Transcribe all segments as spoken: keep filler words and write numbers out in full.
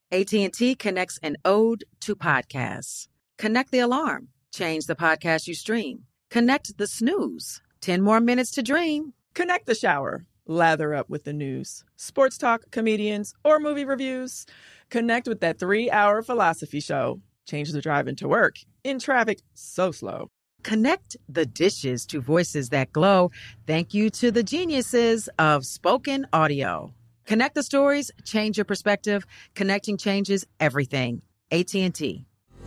A T and T connects an ode to podcasts. Connect the alarm. Change the podcast you stream. Connect the snooze. ten more minutes to dream. Connect the shower. Lather up with the news. Sports talk, comedians, or movie reviews. Connect with that three-hour philosophy show. Change the drive into work. In traffic so slow. Connect the dishes to voices that glow. Thank you to the geniuses of spoken audio. Connect the stories, change your perspective. Connecting changes everything. A T and T.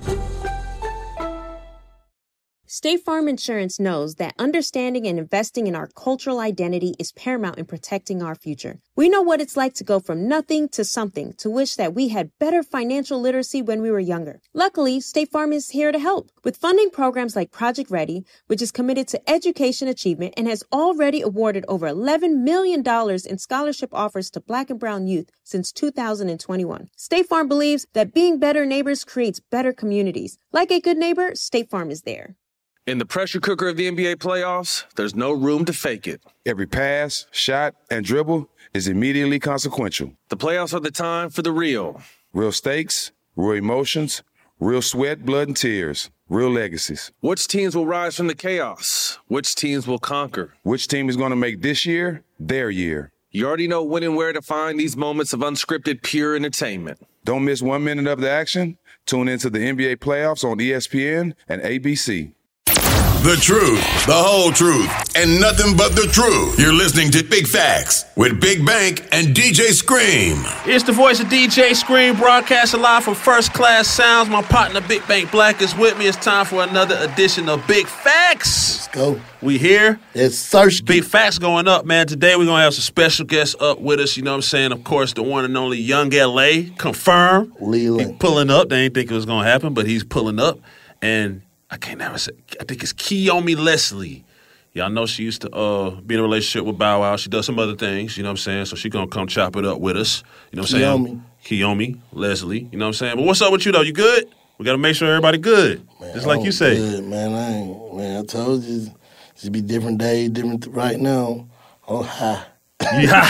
State Farm Insurance knows that understanding and investing in our cultural identity is paramount in protecting our future. We know what it's like to go from nothing to something, to wish that we had better financial literacy when we were younger. Luckily, State Farm is here to help with funding programs like Project Ready, which is committed to education achievement and has already awarded over eleven million dollars in scholarship offers to Black and Brown youth since two thousand twenty-one. State Farm believes that being better neighbors creates better communities. Like a good neighbor, State Farm is there. In the pressure cooker of the N B A playoffs, there's no room to fake it. Every pass, shot, and dribble is immediately consequential. The playoffs are the time for the real. Real stakes, real emotions, real sweat, blood, and tears, real legacies. Which teams will rise from the chaos? Which teams will conquer? Which team is going to make this year their year? You already know when and where to find these moments of unscripted, pure entertainment. Don't miss one minute of the action. Tune into the N B A playoffs on E S P N and A B C. The truth, the whole truth, and nothing but the truth. You're listening to Big Facts with Big Bank and D J Scream. It's the voice of D J Scream, broadcasting live from First Class Sounds. My partner Big Bank Black is with me. It's time for another edition of Big Facts. Let's go. We here. It's Search. Big Facts going up, man. Today we're going to have some special guests up with us. You know what I'm saying? Of course, the one and only Young L A. Confirmed. Leland. He's pulling up. They didn't think it was going to happen, but he's pulling up. And I can't never say, I think it's Kiyomi Leslie. Y'all know she used to uh, be in a relationship with Bow Wow. She does some other things, you know what I'm saying? So she gonna come chop it up with us. You know what I'm saying? Kiyomi Leslie, you know what I'm saying? But what's up with you, though? You good? We got to make sure everybody good, man, just like you say. Good, man. I ain't, man, I told you, it's, it's be different days, different th- right now. Oh, hi. Yeah.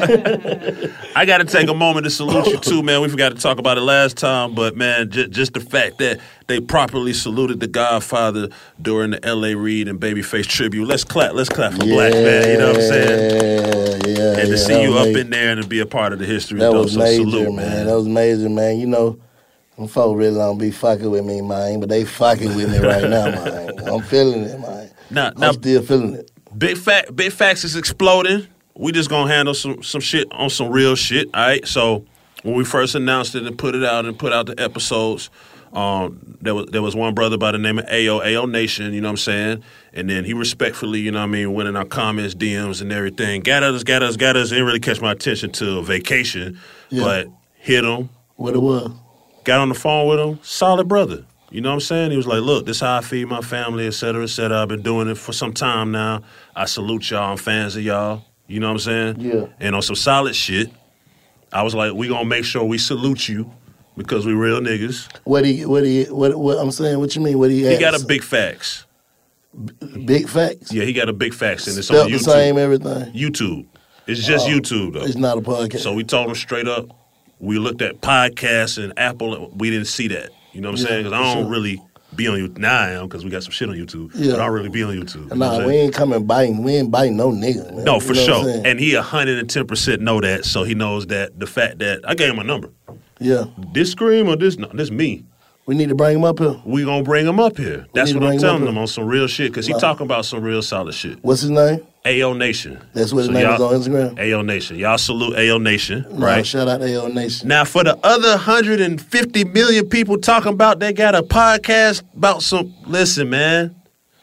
I got to take a moment to salute you, too, man. We forgot to talk about it last time, but, man, j- just the fact that they properly saluted the Godfather during the L A Reid and Babyface tribute. Let's clap. Let's clap for yeah, Black, man. You know what I'm saying? Yeah, And to yeah, see you up major. in there and to be a part of the history. That though, was so major, salute, man. man. That was major, man. You know, them folk really don't be fucking with me, man, but they fucking with me right now, man. I'm feeling it, man. Now, I'm now, still feeling it. Big fact, Big Facts is exploding. We just gonna handle some some shit on some real shit, all right? So when we first announced it and put it out and put out the episodes, um, there was there was one brother by the name of Ayo, Ayo Nation, you know what I'm saying? And then he respectfully, you know what I mean, went in our comments, D Ms and everything. Got us, got us, got us. Didn't really catch my attention till vacation, Yeah. but hit him. What it was? Got on the phone with him. Solid brother. You know what I'm saying? He was like, look, this is how I feed my family, et cetera, et cetera. I've been doing it for some time now. I salute y'all. I'm fans of y'all. You know what I'm saying? Yeah. And on some solid shit, I was like, we gonna make sure we salute you because we real niggas. What he, what he, what, what I'm saying? What you mean? What he? He He got a big facts. big facts. Yeah, he got a big facts, and it's Spelled on the YouTube. same everything. YouTube. It's just Oh, YouTube though. It's not a podcast. So we told him straight up. We looked at podcasts and Apple. We didn't see that. You know what I'm Yeah, saying? Because I for don't sure. really be on YouTube. Now I am because we got some shit on YouTube. Yeah. But I don't really be on YouTube. You know what Nah, I'm we saying? ain't coming biting. We ain't biting no nigga. Man. No, You for know what I'm sure. saying? And he one hundred ten percent know that, so he knows that the fact that I gave him a number. Yeah. This Scream or this, no, this me. We need to bring him up here. We gonna bring him up here. That's need to what I'm bring him telling up him here. on some real shit, because he Nah. talking about some real solid shit. What's his name? Ayo Nation. That's what his So name is y'all- on Instagram? Ayo Nation. Y'all salute Ayo Nation, Nah, right? shout out to A O Nation. Now, for the other one hundred fifty million people talking about they got a podcast about some, listen, man.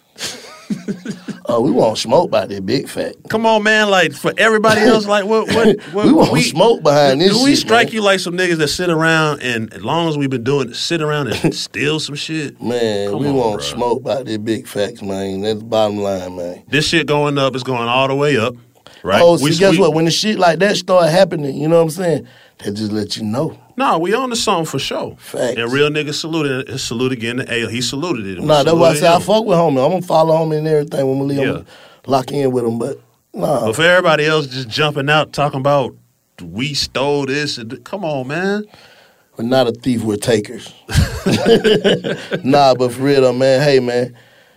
Oh, we want smoke by that big fat. Come on, man. Like, for everybody else, like, what? what, what We want smoke behind this Do we shit, strike man. you like some niggas that sit around and, as long as we've been doing it, sit around and steal some shit? Man, Come we on, want bruh. smoke by that big facts, man. That's the bottom line, man. This shit going up is going all the way up, right? Oh, see, We- guess we- what? When the shit like that start happening, you know what I'm saying? They just let you know. No, we on the song for sure. Facts. And real niggas saluted it. Salute again to Ayo. He saluted it. Nah, that's why I Saluted say I him. fuck with homie. I'm gonna follow homie and everything when we leave. Yeah. I'm lock in with him, but nah. But for everybody else just jumping out talking about we stole this, and come on, man. We're not a thief, we're takers. Nah, but for real though, man, hey, man.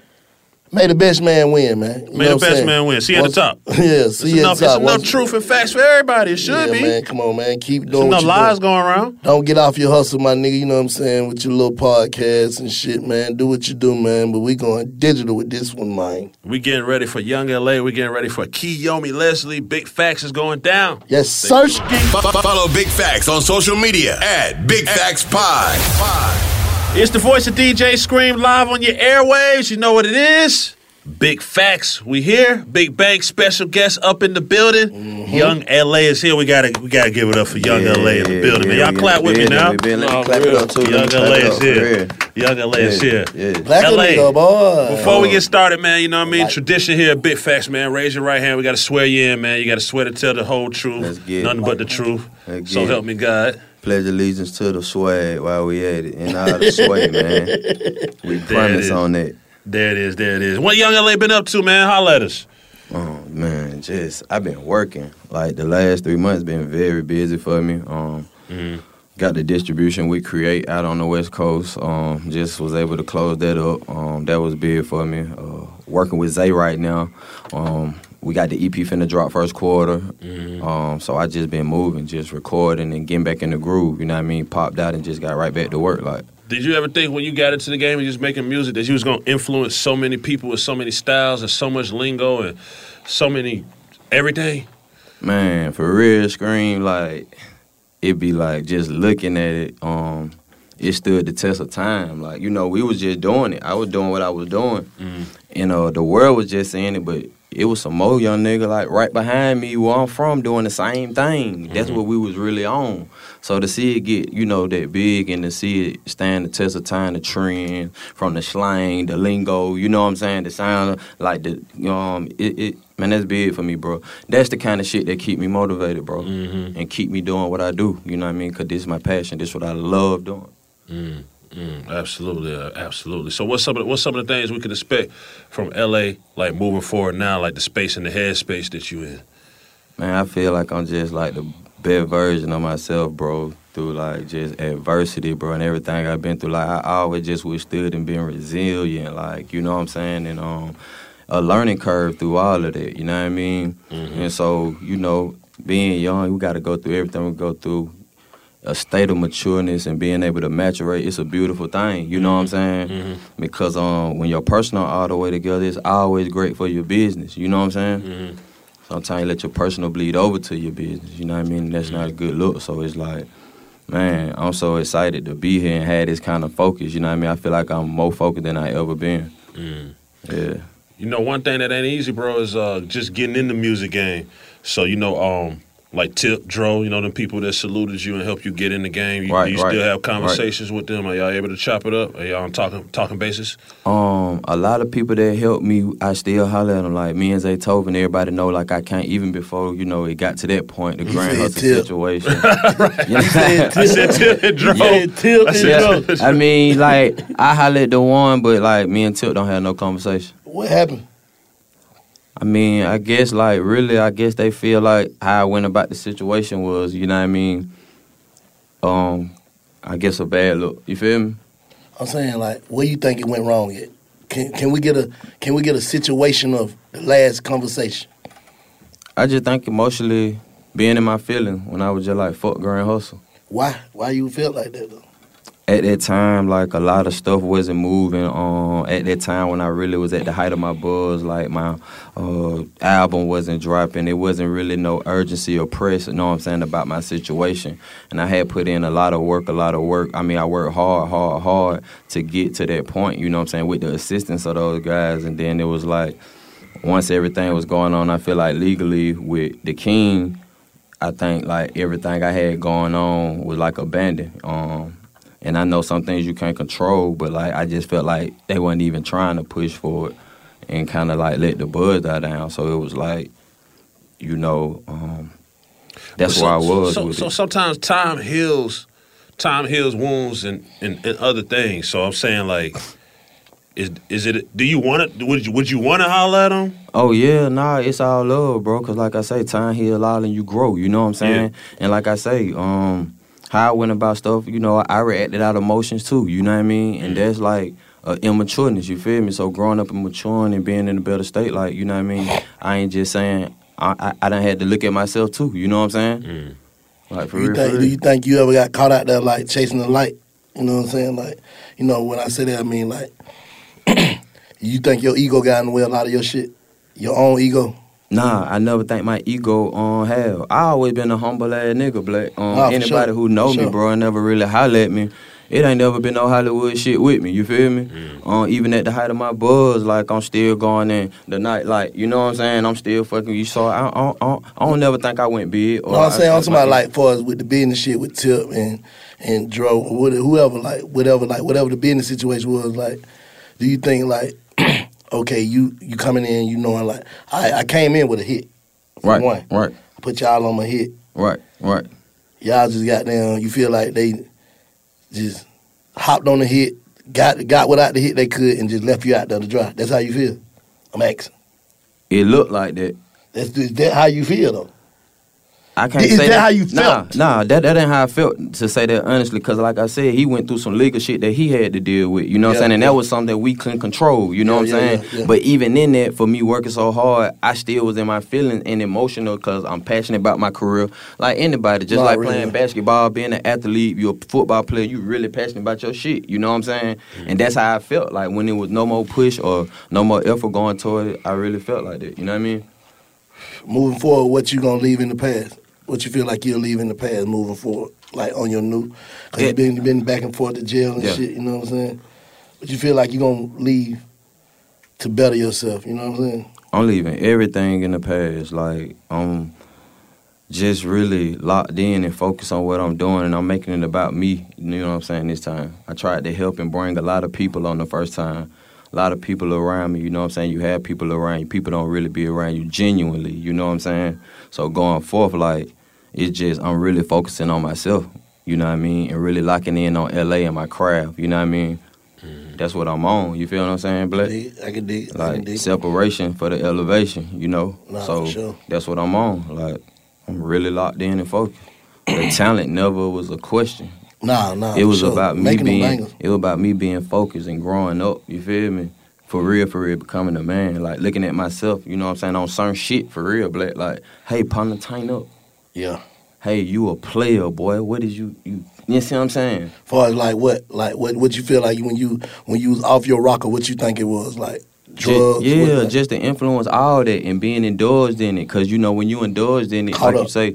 May the best man win, man. You May the best man win. See you at the top. Yeah, see you at enough, the top. It's enough truth and facts for everybody. It should yeah, be. man, come on, man. Keep There's doing enough what lies doing. going around. Don't get off your hustle, my nigga. You know what I'm saying? With your little podcast and shit, man. Do what you do, man. But we going digital with this one, man. We getting ready for Young L A. We getting ready for Kiyomi Leslie. Big Facts is going down. Yes, sir. Follow Big Facts on social media at Big Facts Pod. It's the voice of D J Scream live on your airwaves. You know what it is. Big Facts, we here. Big Bang special guest up in the building. Mm-hmm. Young L A is here. We gotta we gotta give it up for Young yeah, L A in the building. Yeah, man. Y'all clap with me now. Been, let me clap it up too. Young L A is here. Young L A is here. Black L A, nigga, boy. Before we get started, man, you know what I mean? Like, tradition here at Big Facts, man. Raise your right hand. We gotta swear you in, man. You gotta swear to tell the whole truth. Let's get Nothing it. but the truth. So help me God. Pledge allegiance to the swag while we at it. And all the swag, man. We promise on that. There it is, there it is. What Young L A been up to, man? Holla at us. Oh, man, just, I've been working. Like, the last three months been very busy for me. Um, mm-hmm. Got the distribution with Create out on the West Coast. Um, just was able to close that up. Um, that was big for me. Uh, working with Zay right now. Um, we got the E P finna drop first quarter. Mm-hmm. Um, so I just been moving, just recording and getting back in the groove. You know what I mean? Popped out and just got right back to work, like. Did you ever think when you got into the game and just making music that you was going to influence so many people with so many styles and so much lingo and so many everything? Man, for real, Scream, like, it be like just looking at it, um, it stood the test of time. Like, you know, we was just doing it. I was doing what I was doing. Mm-hmm. And uh, the world was just saying it, but it was some more young nigga, like, right behind me where I'm from doing the same thing. Mm-hmm. That's what we was really on. So to see it get, you know, that big and to see it stand the test of time, the trend, from the slang, the lingo, you know what I'm saying, the sound, like the, um, it, it man, that's big for me, bro. That's the kind of shit that keep me motivated, bro, mm-hmm. and keep me doing what I do, you know what I mean, because this is my passion. This is what I love doing. Mm, mm, absolutely, uh, absolutely. So what's some of the, what's some of the things we can expect from L A, like, moving forward now, like the space and the headspace that you in? Man, I feel like I'm just like the best version of myself, bro, through, like, just adversity, bro, and everything I've been through. Like, I always just withstood and been resilient, like, you know what I'm saying, and um, a learning curve through all of that, you know what I mean? Mm-hmm. And so, you know, being young, we got to go through everything we go through. A state of matureness and being able to maturate, it's a beautiful thing, you know what I'm saying? Mm-hmm. Because um, when your personal all the way together, it's always great for your business, you know what I'm saying? Mm-hmm. Sometimes you let your personal bleed over to your business, you know what I mean? That's not a good look. So it's like, man, I'm so excited to be here and have this kind of focus, you know what I mean? I feel like I'm more focused than I ever been. Mm. Yeah. You know, one thing that ain't easy, bro, is uh, just getting in the music game. So, you know, um, like Tip, Dro, you know, them people that saluted you and helped you get in the game. You, right, do you right, still have conversations right. with them? Are y'all able to chop it up? Are y'all on talking talking basis? Um, a lot of people that helped me, I still holler at them. Like, me and Zaytoven, everybody know, like, I can't, even before, you know, it got to that point, the Grand Hustle Tip. situation. Right. You know? I said Tip and Dro. Yeah, Tip I, said, and I mean, like, I holler at the one, but, like, me and Tip don't have no conversation. What happened? I mean, I guess, like, really, I guess they feel like how I went about the situation was, you know what I mean, um, I guess a bad look. You feel me? I'm saying, like, where you think it went wrong at? Can can we get a can we get a situation of the last conversation? I just think emotionally being in my feeling when I was just like, fuck Grand Hustle. Why? Why you felt like that, though? At that time, like, a lot of stuff wasn't moving. Um, at that time when I really was at the height of my buzz, like, my uh, album wasn't dropping. It wasn't really no urgency or press, you know what I'm saying, about my situation. And I had put in a lot of work, a lot of work. I mean, I worked hard, hard, hard to get to that point, you know what I'm saying, with the assistance of those guys. And then it was like, once everything was going on, I feel like legally with the King, I think, like, everything I had going on was, like, abandoned. Um, And I know some things you can't control, but, like, I just felt like they wasn't even trying to push for it and kind of, like, let the buzz die down. So it was like, you know, um, that's so, where I was so, with so it. So sometimes time heals, time heals wounds and, and, and other things. So I'm saying, like, is is it? Do you want to? Would you would you want to holler at them? Oh, yeah, nah, it's all love, bro, because, like I say, time heals all and you grow, you know what I'm saying? Yeah. And like I say, um... how I went about stuff, you know, I reacted out of emotions too, you know what I mean? And that's like uh, immatureness, you feel me? So growing up and maturing and being in a better state, like, you know what I mean? I ain't just saying, I, I, I done had to look at myself too, you know what I'm saying? Mm. Like, for you real, think, for real. Do you think you ever got caught out there, like, chasing the light? You know what I'm saying? Like, you know, when I say that, I mean, like, you think your ego got in the way a lot of your shit? Your own ego? Nah, I never think my ego on um, hell. I always been a humble ass nigga, Black. Um, nah, anybody sure. who know for me, sure. bro, never really holler at me. It ain't never been no Hollywood shit with me, you feel me? Mm. Um, even at the height of my buzz, like, I'm still going in the night, like, you know what I'm saying? I'm still fucking, you saw, I, I, I, I don't never think I went big. Or no, I'm saying, I'm talking about, like, like, for us with the business shit with Tip and, and Dro, or whoever, like, whatever, like, whatever the business situation was, like, do you think, like, okay, you, you coming in, you knowing, like, I, I came in with a hit. Right, one. right. I put y'all on my hit. Right, right. Y'all just got down, you feel like they just hopped on the hit, got got without the hit they could, and just left you out there to dry. That's how you feel? I'm asking. It looked like that. That's, is that how you feel, though? I can't is say that, that how you felt? Nah, nah, that, that ain't how I felt, to say that honestly, because like I said, he went through some legal shit that he had to deal with, you know what Yeah, I'm saying? And yeah. that was something that we couldn't control, you know Yeah, what I'm yeah, saying? yeah, yeah. But even in that, for me working so hard, I still was in my feelings and emotional because I'm passionate about my career. Like anybody, just Nah, like really. playing basketball, being an athlete, you're a football player, you really passionate about your shit, you know what I'm saying? And that's how I felt, like when there was no more push or no more effort going toward it, I really felt like that, you know what I mean? Moving forward, what you gonna leave in the past? What you feel like you'll leave in the past moving forward, like on your new? Because Yeah. you've been, you been back and forth to jail and Yeah. shit, you know what I'm saying? What you feel like you're gonna leave to better yourself, you know what I'm saying? I'm leaving everything in the past. Like, I'm just really locked in and focused on what I'm doing, and I'm making it about me, you know what I'm saying, this time. I tried to help and bring a lot of people on the first time. A lot of people around me, you know what I'm saying? You have people around you. People don't really be around you genuinely, you know what I'm saying? So going forth, like, it's just, I'm really focusing on myself, you know what I mean? And really locking in on L A and my craft, you know what I mean? Mm-hmm. That's what I'm on, you feel what I'm saying, Black? I can dig, I Like, can dig. separation for the elevation, you know? Nah, so for sure. that's what I'm on. Like, I'm really locked in and focused. The talent never was a question. Nah, nah. It was for sure. about me Making them being, bangers. it was about me being focused and growing up, you feel me? For real, for real, becoming a man. Like, looking at myself, you know what I'm saying, on certain shit, for real, Black. Like, hey, partner, tighten up. Yeah. Hey, you a player, boy. What did you, you, you see what I'm saying? Far as like what, like what, what you feel like when you when you was off your rocker, what you think it was like drugs? Just, yeah, what, like, just to influence all that and being indulged in it. Because, you know, when you indulged in it, Caught like up. you say,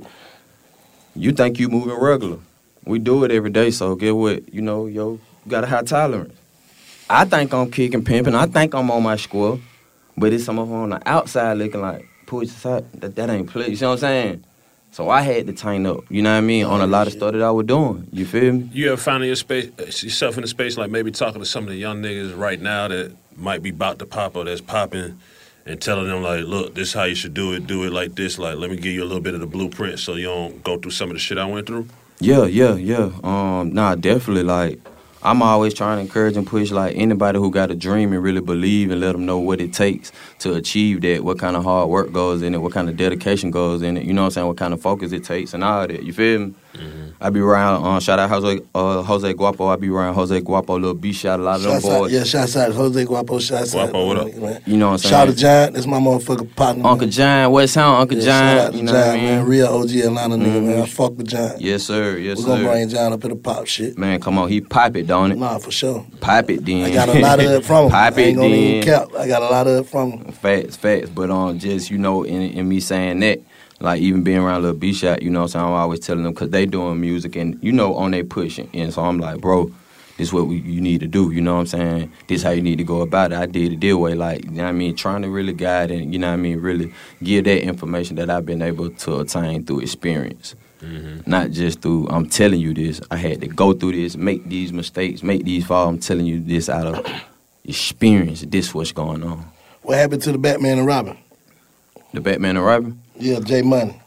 you think you moving regular. We do it every day, so get what? You know, yo, you got a high tolerance. I think I'm kicking, pimping. I think I'm on my square. But it's some of them on the outside looking like, push aside, that, that ain't play. You see what I'm saying? So I had to tighten up, you know what I mean, on a lot of stuff that I was doing. You feel me? You ever found your space, yourself in a space like maybe talking to some of the young niggas right now that might be about to pop or that's popping and telling them, like, look, this is how you should do it, do it like this. Like, let me give you a little bit of the blueprint so you don't go through some of the shit I went through? Yeah, yeah, yeah. Um, nah, definitely, like, I'm always trying to encourage and push, like, anybody who got a dream and really believe and let them know what it takes to achieve that, what kind of hard work goes in it, what kind of dedication goes in it, you know what I'm saying, what kind of focus it takes and all that, you feel me? Mm-hmm. I be around, uh, shout out Jose, uh, Jose Guapo, I be around Jose Guapo, Lil B, shout a lot of them Shouts out, boys. yeah, shouts out Jose Guapo, shouts out. Guapo, what up? Man. You know what I'm saying? Shout out to Giant, that's my motherfucking partner. Uncle man. John, West Town, Uncle Yeah, John, shout out to you know Giant, what I mean? man. Real O G Atlanta nigga, Mhm. man. I fuck with Giant. Yes, sir, yes, We're sir. gonna bring Giant up in the pop shit. Man, come on, he pipe it, don't it? Nah, for sure. Pipe it then. I got a lot of it from him. Pipe I ain't it gonna even then. cap. I got a lot of it from him. Facts, facts. But um, just, you know, in, in me saying that, like even being around Lil B Shot, you know what I'm saying, I'm always telling them, because they doing music and, you know, on they pushing. And so I'm like, bro, this is what we, you need to do, you know what I'm saying? This is how you need to go about it. I did it their way, like, you know what I mean, trying to really guide and, you know what I mean, really give that information that I've been able to attain through experience. Mm-hmm. Not just through, I'm telling you this, I had to go through this, make these mistakes, make these falls. I'm telling you this out of experience. This what's going on. What happened to the Batman and Robin? The Batman and Robin? Yeah, J Money.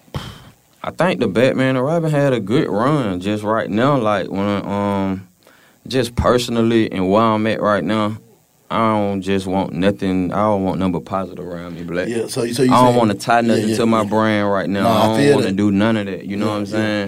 I think the Batman and Robin had a good run just right now. Like, when, um, just personally and where I'm at right now, I don't just want nothing, I don't want nothing but positive around me, Black. Yeah, so, so you I don't saying- want to tie nothing yeah, yeah, to my yeah. brain right now. Nah, I I feel don't want to that. do none of that, you know Yeah, what I'm yeah. saying?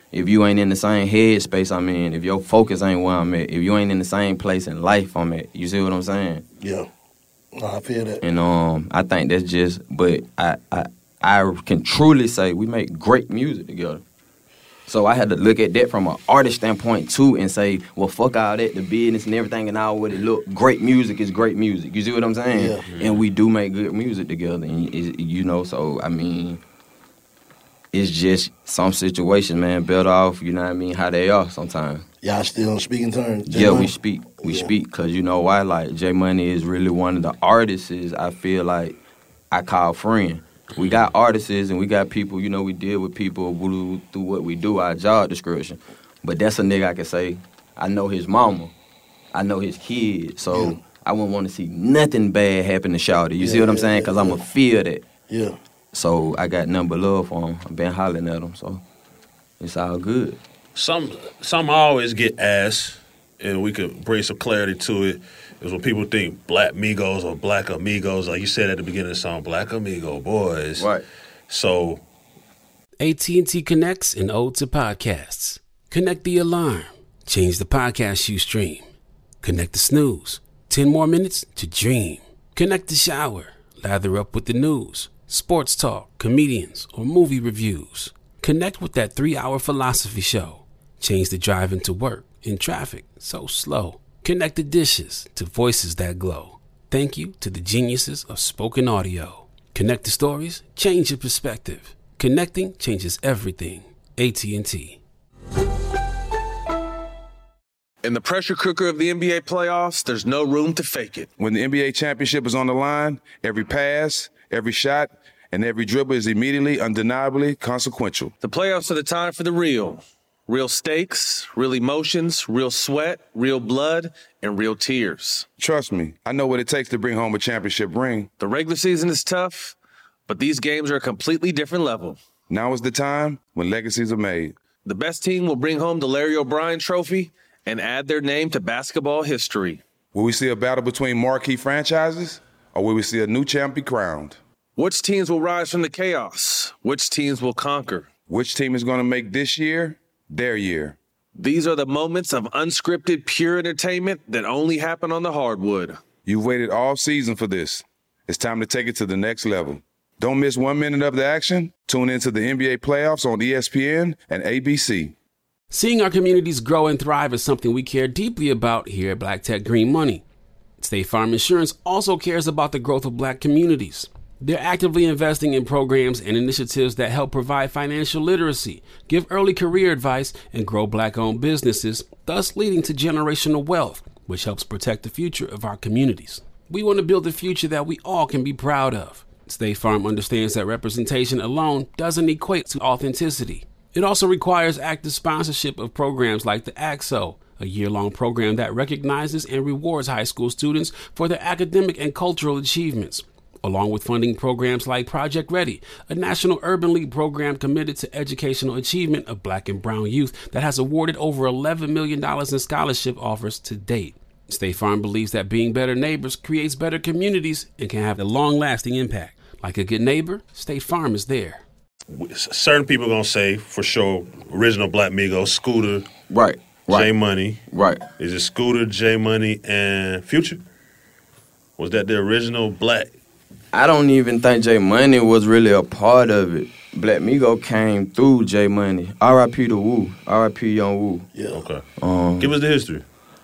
if you ain't in the same headspace I'm in, if your focus ain't where I'm at, if you ain't in the same place in life I'm at, you see what I'm saying? Yeah, no, I feel that. And um, I think that's just, but I, I, I can truly say we make great music together. So I had to look at that from an artist standpoint too and say, well, fuck all that, the business and everything and all what it look. Great music is great music. You see what I'm saying? Yeah. Mm-hmm. And we do make good music together. And, you know, so, I mean, it's just some situations, man, better off, you know what I mean, how they are sometimes. Y'all still on speaking terms? J Yeah, Money? we speak. We yeah. speak because you know why? Like, J Money is really one of the artists I feel like I call friend. We got artists and we got people, you know, we deal with people who, through what we do, our job description. But that's a nigga I can say, I know his mama, I know his kids, so yeah. I wouldn't want to see nothing bad happen to Shawty. You yeah, see what I'm yeah, saying? Because yeah, I'm going to feel that. Yeah. So I got nothing but love for him. I've been hollering at him, so it's all good. Some, some always get asked, and we could bring some clarity to it, is when people think Black Migos or Black Amigos, like you said at the beginning of the song, Black Amigo boys. Right. So A T and T connects an ode to podcasts. Connect the alarm. Change the podcast you stream. Connect the snooze. Ten more minutes to dream. Connect the shower. Lather up with the news, sports talk, comedians, or movie reviews. Connect with that three-hour philosophy show. Change the drive into work in traffic so slow. Connect the dishes to voices that glow. Thank you to the geniuses of spoken audio. Connect the stories, change your perspective. Connecting changes everything. A T and T. In the pressure cooker of the N B A playoffs, there's no room to fake it. When the N B A championship is on the line, every pass, every shot, and every dribble is immediately, undeniably consequential. The playoffs are the time for the real. Real stakes, real emotions, real sweat, real blood, and real tears. Trust me, I know what it takes to bring home a championship ring. The regular season is tough, but these games are a completely different level. Now is the time when legacies are made. The best team will bring home the Larry O'Brien Trophy and add their name to basketball history. Will we see a battle between marquee franchises, or will we see a new champ be crowned? Which teams will rise from the chaos? Which teams will conquer? Which team is going to make this year their year? These are the moments of unscripted, pure entertainment that only happen on the hardwood. You've waited all season for this. It's time to take it to the next level. Don't miss one minute of the action. Tune into the N B A playoffs on E S P N and A B C. Seeing our communities grow and thrive is something we care deeply about here at Black Tech Green Money. State Farm Insurance also cares about the growth of Black communities. They're actively investing in programs and initiatives that help provide financial literacy, give early career advice, and grow Black-owned businesses, thus leading to generational wealth, which helps protect the future of our communities. We want to build a future that we all can be proud of. State Farm understands that representation alone doesn't equate to authenticity. It also requires active sponsorship of programs like the A X O, a year-long program that recognizes and rewards high school students for their academic and cultural achievements, along with funding programs like Project Ready, a National Urban League program committed to educational achievement of Black and brown youth that has awarded over eleven million dollars in scholarship offers to date. State Farm believes that being better neighbors creates better communities and can have a long-lasting impact. Like a good neighbor, State Farm is there. Certain people are going to say, for sure, original Black Migos, Scooter, right, right. J Money. Right. Is it Scooter, J Money, and Future? Was that the original Black? I don't even think J Money was really a part of it. Black Migo came through J Money. R I P to Wu. R I P Young Wu. Yeah. Okay. Um, Give us the history.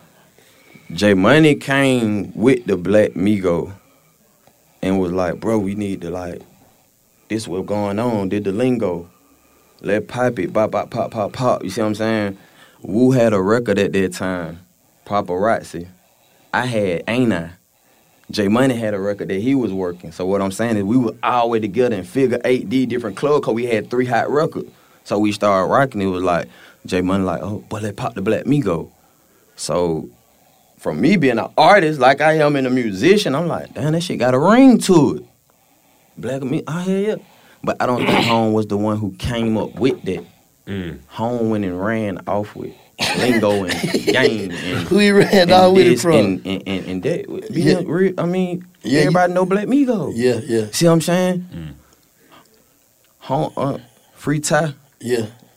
J Money came with the Black Migo and was like, bro, we need to like, this what's going on. Did the lingo. Let pop it, pop, pop, pop, pop, pop. You see what I'm saying? Wu had a record at that time, Paparazzi. I had Ain't I. J Money had a record that he was working. So what I'm saying is we were all the way together in figure eight D different clubs because we had three hot records. So we started rocking. It was like, J Money like, oh, but let's pop the Black Migo. So from me being an artist like I am and a musician, I'm like, damn, that shit got a ring to it. Black me, oh yeah, yeah. But I don't think Home was the one who came up with that. Mm. Home went and ran off with lingo and game. And, who he ran and off with it this from? And, and, and, and that. Yeah. Real, I mean, yeah, everybody yeah. know Black Migo. Yeah, yeah. See what I'm saying? Mm. Home, uh, Free Tie. Yeah.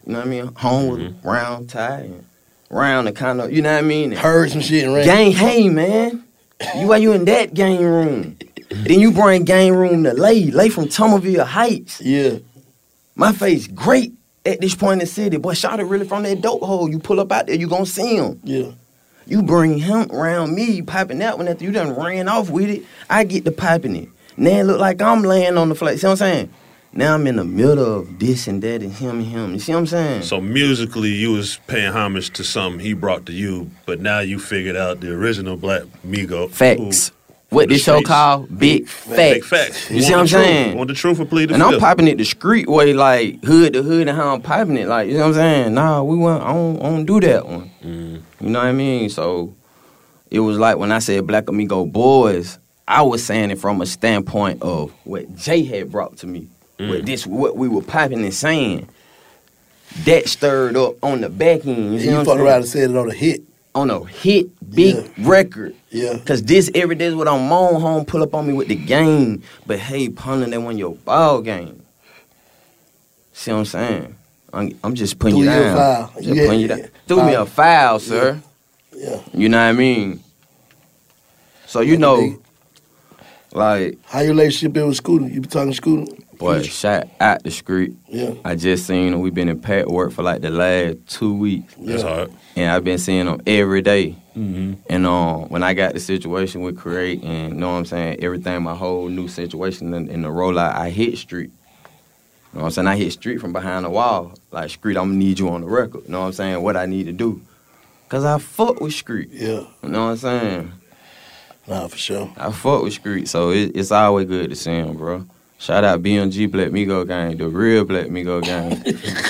you know what I mean? Home with mm-hmm. round tie and round and kind of, you know what I mean? Heard some shit and ran. Gang, hey, man. You why you in that game room? Then you bring game room to Lay. Lay from Tummaville Heights. Yeah. My face great at this point in the city. Boy, shot it really from that dope hole. You pull up out there, you gonna see him. Yeah. You bring him around me, you piping that one after you done ran off with it. I get the piping it. Now it look like I'm laying on the flat. See what I'm saying? Now I'm in the middle of this and that and him and him. You see what I'm saying? So musically, you was paying homage to something he brought to you, but now you figured out the original Black Migo. Facts. What this show called? Big Facts. Big Facts. You see what I'm saying? Want the truth or plead the And fifth. I'm piping it the street way, like hood to hood and how I'm piping it. Like, you know what I'm saying? Nah, we want, I don't, I don't do that one. Mm. You know what I mean? So it was like when I said Black Amigo Boys, I was saying it from a standpoint of what Jay had brought to me. Mm. What this, what we were piping and saying. That stirred up on the back end. You, yeah, you fucked around and said it on a hit. On a hit, big yeah. record. Yeah. Cause this every day is what I'm on home, pull up on me with the game. But hey, punting that one your ball game. See what I'm saying? I'm, I'm just putting Threw you you down. A foul. Just yeah, putting you down. Threw foul. me a foul, sir. Yeah. yeah. You know what I mean? So you know, like how your relationship is with Scooter? You be talking to Scooter? Boy, shot out the street. Yeah. I just seen him. We been in pad work for like the last two weeks. That's yeah. hard. And I've been seeing him every day. Mm-hmm. And um, when I got the situation with Create and, you know what I'm saying, everything, my whole new situation in, in the rollout, I hit street. You know what I'm saying? I hit street from behind the wall. Like, Street, I'm going to need you on the record. You know what I'm saying? What I need to do. Because I fuck with Street. Yeah. You know what I'm saying? Nah, for sure. I fuck with Street, so it, it's always good to see him, bro. Shout out B M G Black Migo gang, the real Black Migo gang.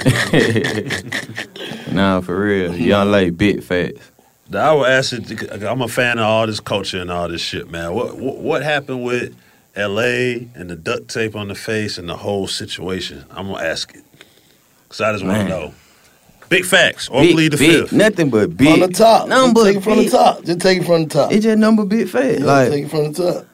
Nah, for real. Young Lay, Big Facts. I would ask it, I'm a fan of all this culture and all this shit, man. What what, what happened with L A and the duct tape on the face and the whole situation? I'm going to ask it. Because I just want to know. Big facts, or big, plead the big, fifth. Nothing but big. From the top. Number just take it from big. the top. Just take it from the top. It's just number big facts. Yeah, like, take it from the top.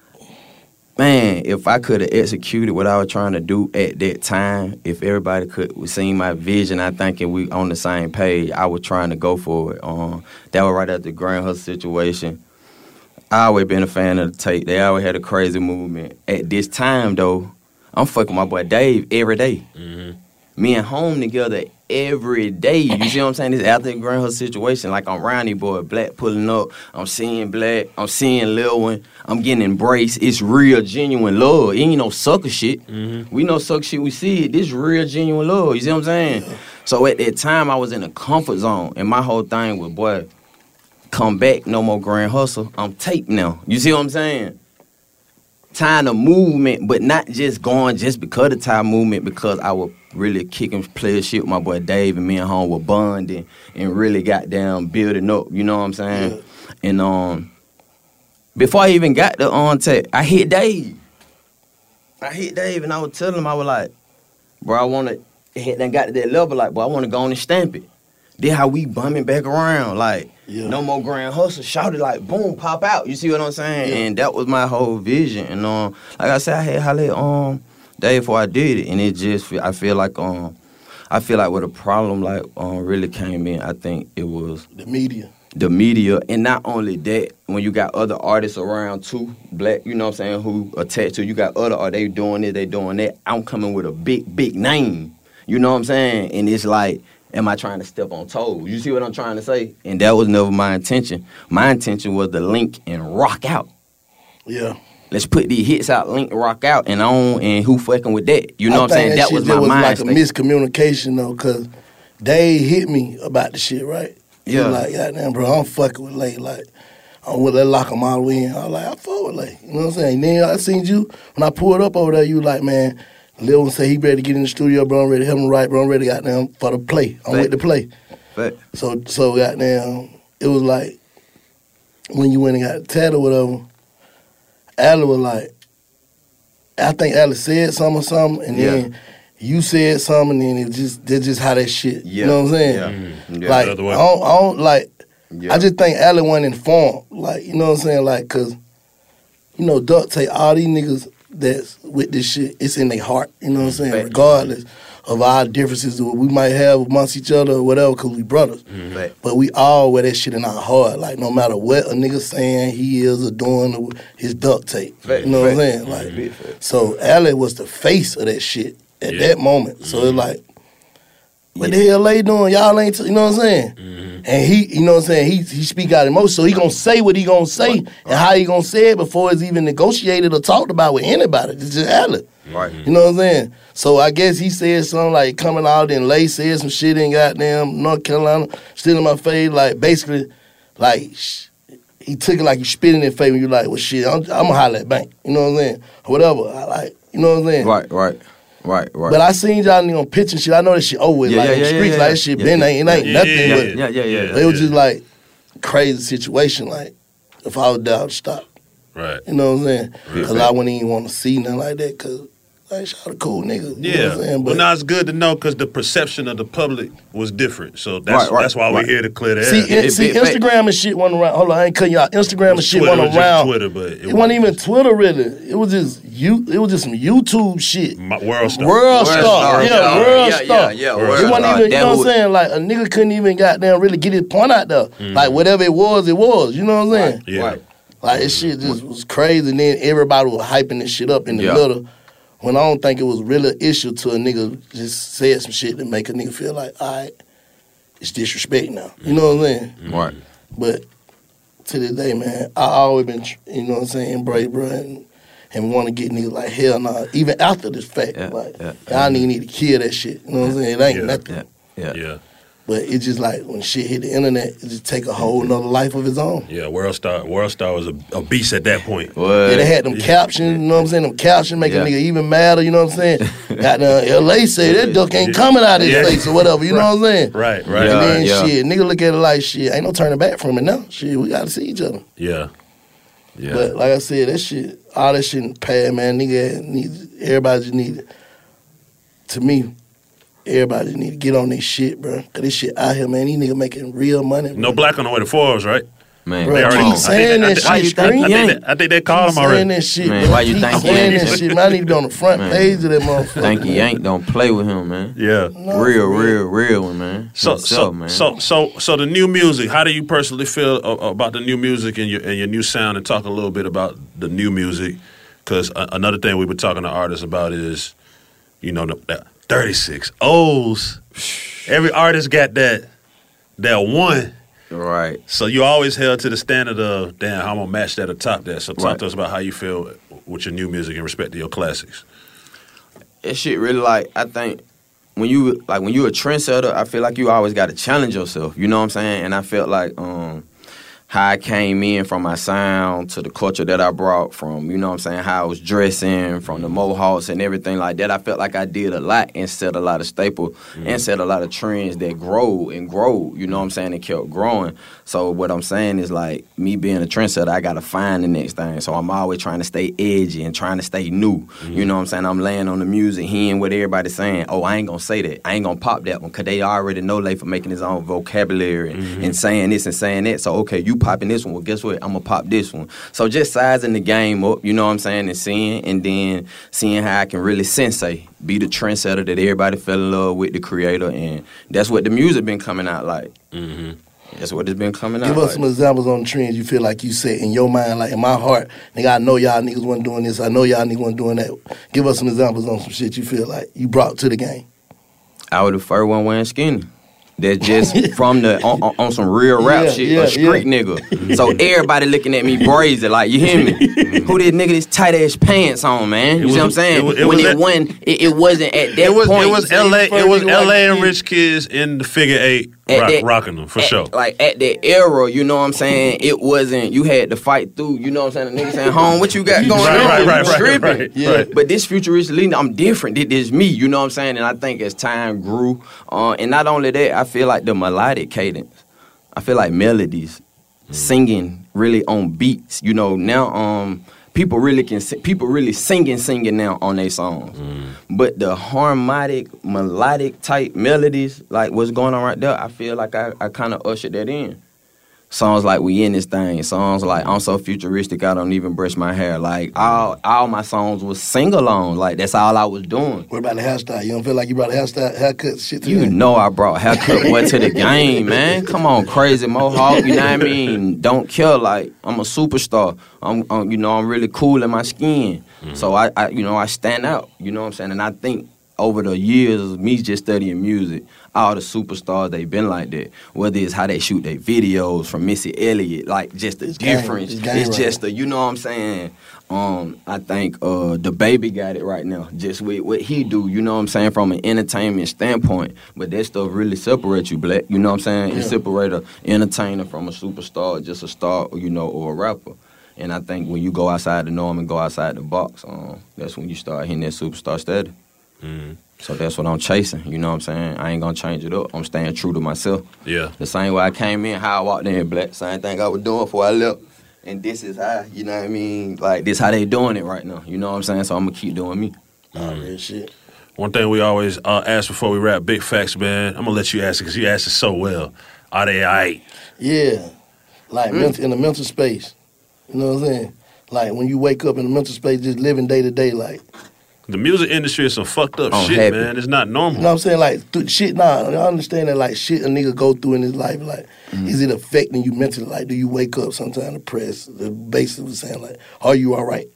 Man, if I could have executed what I was trying to do at that time, if everybody could see my vision, I think if we on the same page, I was trying to go for it. Um, that was right after the Grand Hustle situation. I always been a fan of the tape. They always had a crazy movement. At this time, though, I'm fucking my boy Dave every day. Mm-hmm. Me and home together every day. You see what I'm saying? This after the Grand Hustle situation, like I'm Ronnie boy, Black pulling up. I'm seeing Black. I'm seeing Lil One. I'm getting embraced. It's real, genuine love. It ain't no sucker shit. Mm-hmm. We know sucker shit. We see it. This real, genuine love. You see what I'm saying? Yeah. So at that time, I was in a comfort zone, and my whole thing was, boy, come back, no more Grand Hustle. I'm taped now. You see what I'm saying? Time of movement, but not just going just because of the time movement, because I was really kicking player shit with my boy Dave, and me and home were bonding and really got down building up, you know what I'm saying? Yeah. And um, before I even got the on tape, I hit Dave. I hit Dave, and I was telling him, I was like, bro, I want to, hit then got to that level, like, bro, I want to go on and stamp it. Then how we bumming back around, like, yeah. no more Grand Hustle, shout it like, boom, pop out. You see what I'm saying? Yeah. And that was my whole vision. And um, like I said, I had hollered um day before I did it, and it just I feel like um I feel like where the problem like um really came in, I think it was the media. The media, and not only that, when you got other artists around too, Black, you know what I'm saying, who attached to you got other, are they doing it, they doing that. I'm coming with a big, big name. You know what I'm saying? And it's like, am I trying to step on toes? You see what I'm trying to say? And that was never my intention. My intention was to link and rock out. Yeah. Let's put these hits out, link, rock out, and on, and who fucking with that? You know I what I'm saying? That, that was my was mind like state. a miscommunication, though, because they hit me about the shit, right? He Yeah. was like, goddamn, bro, I'm fucking with Lay. Like, I'm with that lock 'em all the way in. I was like, I fuck with Lay. You know what I'm saying? Then I seen you, when I pulled up over there, you like, man, Lil One say he ready to get in the studio, bro. I'm ready to help him write, bro. I'm ready, goddamn, for the play. I'm Fact. with the play. Fact. So, so goddamn, it was like, when you went and got tatted or whatever, Allie was like, I think Allie said something or something, and Yeah. then you said something, and then it just, that's just how that shit, Yeah. you know what I'm saying? Yeah. Mm-hmm. Yeah. Like, The other way. I don't, I don't, like, Yeah. I just think Allie wasn't informed, like, you know what I'm saying? Like, because, you know, duct tape, all these niggas that's with this shit, it's in their heart, you know what I'm saying? Fact. Regardless of our differences that we might have amongst each other or whatever, because we brothers. Mm-hmm. Right. But we all wear that shit in our heart. Like, no matter what a nigga saying he is or doing, his duct tape. Fact, you know fact. what I'm saying? Like, Mm-hmm. so Allie was the face of that shit at Yeah. that moment. So Mm-hmm. it's like, what the hell they doing? Y'all ain't, t-, you know what I'm saying? Mm-hmm. And he, you know what I'm saying, he he speak out emotion, so he gonna say what he gonna say and how he gonna say it before it's even negotiated or talked about with anybody. It's just Allen. Right. You know what I'm saying? So I guess he said something like coming out and Lay said some shit in goddamn North Carolina, still in my face, like basically, like sh- he took it like you spit in their face when you like, well shit, I'm, I'm gonna holler at Bank. You know what I'm saying? Or whatever. I like, you know what I'm saying? Right, right, right, right. But I seen y'all nigga on pitch and shit. I know that shit over with. Yeah, like yeah, in the yeah, streets, yeah, like yeah. that shit Yeah, been yeah. ain't, it ain't Yeah, nothing. yeah, but yeah, yeah, yeah. but it was just like crazy situation. Like if I was there, I'd stop. Right. You know what I'm saying? Right. Because I wouldn't even want to see nothing like that. Cause like y'all a cool nigga. You know Yeah. what I'm saying? Well, But now it's good to know because the perception of the public was different. So that's Right, right, that's why right. we're here to clear the see, air. in, It- see, it- it- Instagram and shit went around. Hold on, I ain't cutting y'all. Instagram and shit Twitter went was just around. Twitter, but It, wasn't even Twitter really. It was just you. It was just some YouTube shit. My, World Star. World World Star, Star, yeah, yeah, World yeah, Star. yeah, yeah, It World wasn't Star. even, you That know what I'm was- saying? Like a nigga couldn't even goddamn really get his point out there. Like whatever it was, it was. You know what I'm saying? Yeah. Right. Like this shit just was crazy. And then everybody was hyping this shit up in the Yeah. middle. When I don't think it was really an issue to a nigga just said some shit that make a nigga feel like, all right, it's disrespect now. You know what I'm saying? Right. But to this day, man, I always been, tr- you know what I'm saying, embrace, bro, and, and want to get niggas like hell nah. Even after this fact, Yeah, like yeah. y'all niggas need to kill that shit. You know what I'm saying? It ain't Yeah. nothing. Yeah, yeah. Yeah. But it's just like when shit hit the internet, it just take a whole nother life of its own. Yeah, World Star World Star was a, a beast at that point. What? Yeah, they had them captions, you know what I'm saying? Them captions make Yeah. a nigga even madder, you know what I'm saying? Got the L A say that duck ain't coming out of his Yeah. face or whatever, you know what I'm saying? Right, right. And Yeah, then yeah. shit, nigga look at it like shit, ain't no turning back from it now. Shit, we gotta see each other. Yeah. Yeah. But like I said, that shit, all that shit in the past, man, nigga needs, everybody just need, to me, everybody just need to get on this shit, bro. Cause this shit out here, man, these niggas making real money. Bro. no black on the way to Forbes, right? Man, Bro, They come already- keep on. saying I that think- Why shit, you think Scream. I he think, ain't? that, I think they called him Keep saying already. that shit, Man, bro. why you Keep think he saying ain't? that shit, man. I need to be on the front Man. page of that motherfucker. Think he ain't? Don't play with him, man. Yeah. No, real, for real, real one, man. So, What's so, up, man? so, so, so the new music. How do you personally feel a- about the new music and your and your new sound? And talk a little bit about the new music, because another thing we've been talking to artists about is, you know, the, that thirty-six O's. Every artist got that that one. right. So you always held to the standard of, damn, I'm gonna match that or top that. So talk Right. to us about how you feel with your new music in respect to your classics. That shit really like I think when you like when you a trendsetter, I feel like you always got to challenge yourself. You know what I'm saying? And I felt like um, how I came in from my sound to the culture that I brought from, you know what I'm saying, how I was dressing, from the mohawks and everything like that. I felt like I did a lot and set a lot of staple mm-hmm. and set a lot of trends that grow and grow, you know what I'm saying, and kept growing. So what I'm saying is like me being a trendsetter, I got to find the next thing. So I'm always trying to stay edgy and trying to stay new. Mm-hmm. You know what I'm saying? I'm laying on the music, hearing what everybody's saying. Oh, I ain't going to say that. I ain't going to pop that one because they already know Lay for making his own vocabulary and, mm-hmm. and saying this and saying that. So, okay, you popping this one. Well, guess what? I'm going to pop this one. So just sizing the game up, you know what I'm saying, and seeing, and then seeing how I can really sensei, be the trendsetter that everybody fell in love with, the creator, and that's what the music been coming out like. Mm-hmm. That's what it's been coming out Give us like. some examples on the trends you feel like you said in your mind, like in my heart, nigga, I know y'all niggas wasn't doing this. I know y'all niggas wasn't doing that. Give us some examples on some shit you feel like you brought to the game. I was the first one wearing skinny. That's just from the on, on, on some real rap Yeah, shit, yeah, a street yeah. nigga. So everybody looking at me brazen, like, you hear me? Who this nigga this tight ass pants on, man? You It see was- what I'm saying? it was- it when was it at- wasn't, it, it wasn't at that It was point. it was L A it was nigga L A like and you. Rich Kids in the figure eight At rock, that- rocking them for at- sure. Like at that era, you know what I'm saying? It wasn't. You had to fight through. You know what I'm saying? The nigga saying, "Home, what you got going Right, on? right, You right, right, tripping?" right, Yeah. right. But this futuristic leading, I'm different. This is me. You know what I'm saying? And I think as time grew, uh, and not only that, I feel like the melodic cadence. I feel like melodies, singing really on beats. You know now, um, people really can si- people really singing singing now on their songs. But the harmonic, melodic type melodies, like what's going on right there, I feel like I, I kind of ushered that in. Songs like We In This Thing, songs like I'm So Futuristic, I Don't Even Brush My Hair. Like, all all my songs was sing-along. Like, that's all I was doing. What about the hairstyle? You don't feel like you brought a hairstyle, haircut shit to You them? know I brought haircut boy to the game, man. Come on, Crazy Mohawk, you know what I mean? Don't care, like, I'm a superstar. I'm, I'm you know, I'm really cool in my skin. Mm-hmm. So, I, I, you know, I stand out, you know what I'm saying? And I think over the years of me just studying music, all the superstars, they been like that. Whether it's how they shoot their videos from Missy Elliott, like just the it's difference. Game, it's, game it's right. just the, you know what I'm saying? Um, I think uh, the baby got it right now, just with what he do, you know what I'm saying, from an entertainment standpoint. But that stuff really separates you, Black. You know what I'm saying? Yeah. It separates an entertainer from a superstar, just a star, you know, or a rapper. And I think when you go outside the norm and go outside the box, um, that's when you start hitting that superstar status. Mm-hmm. So that's what I'm chasing, you know what I'm saying? I ain't gonna change it up. I'm staying true to myself. Yeah. The same way I came in, how I walked in, Black. Same thing I was doing before I left. And this is how, you know what I mean? Like, this how they doing it right now. You know what I'm saying? So I'm gonna keep doing me. Oh, real shit. One thing we always uh, ask before we wrap, Big Facts, man. I'm gonna let you ask it because you asked it so well. Are they all right? Yeah. Like, Mm. mental, in the mental space. You know what I'm saying? Like, when you wake up in the mental space, just living day to day, like... The music industry is some fucked up I'm shit, happy. man. It's not normal. You know what I'm saying? Like, th- shit, nah, I understand that, like, shit a nigga go through in his life, like, mm. is it affecting you mentally? Like, do you wake up sometimes depressed? The basis was saying, like, are you all right?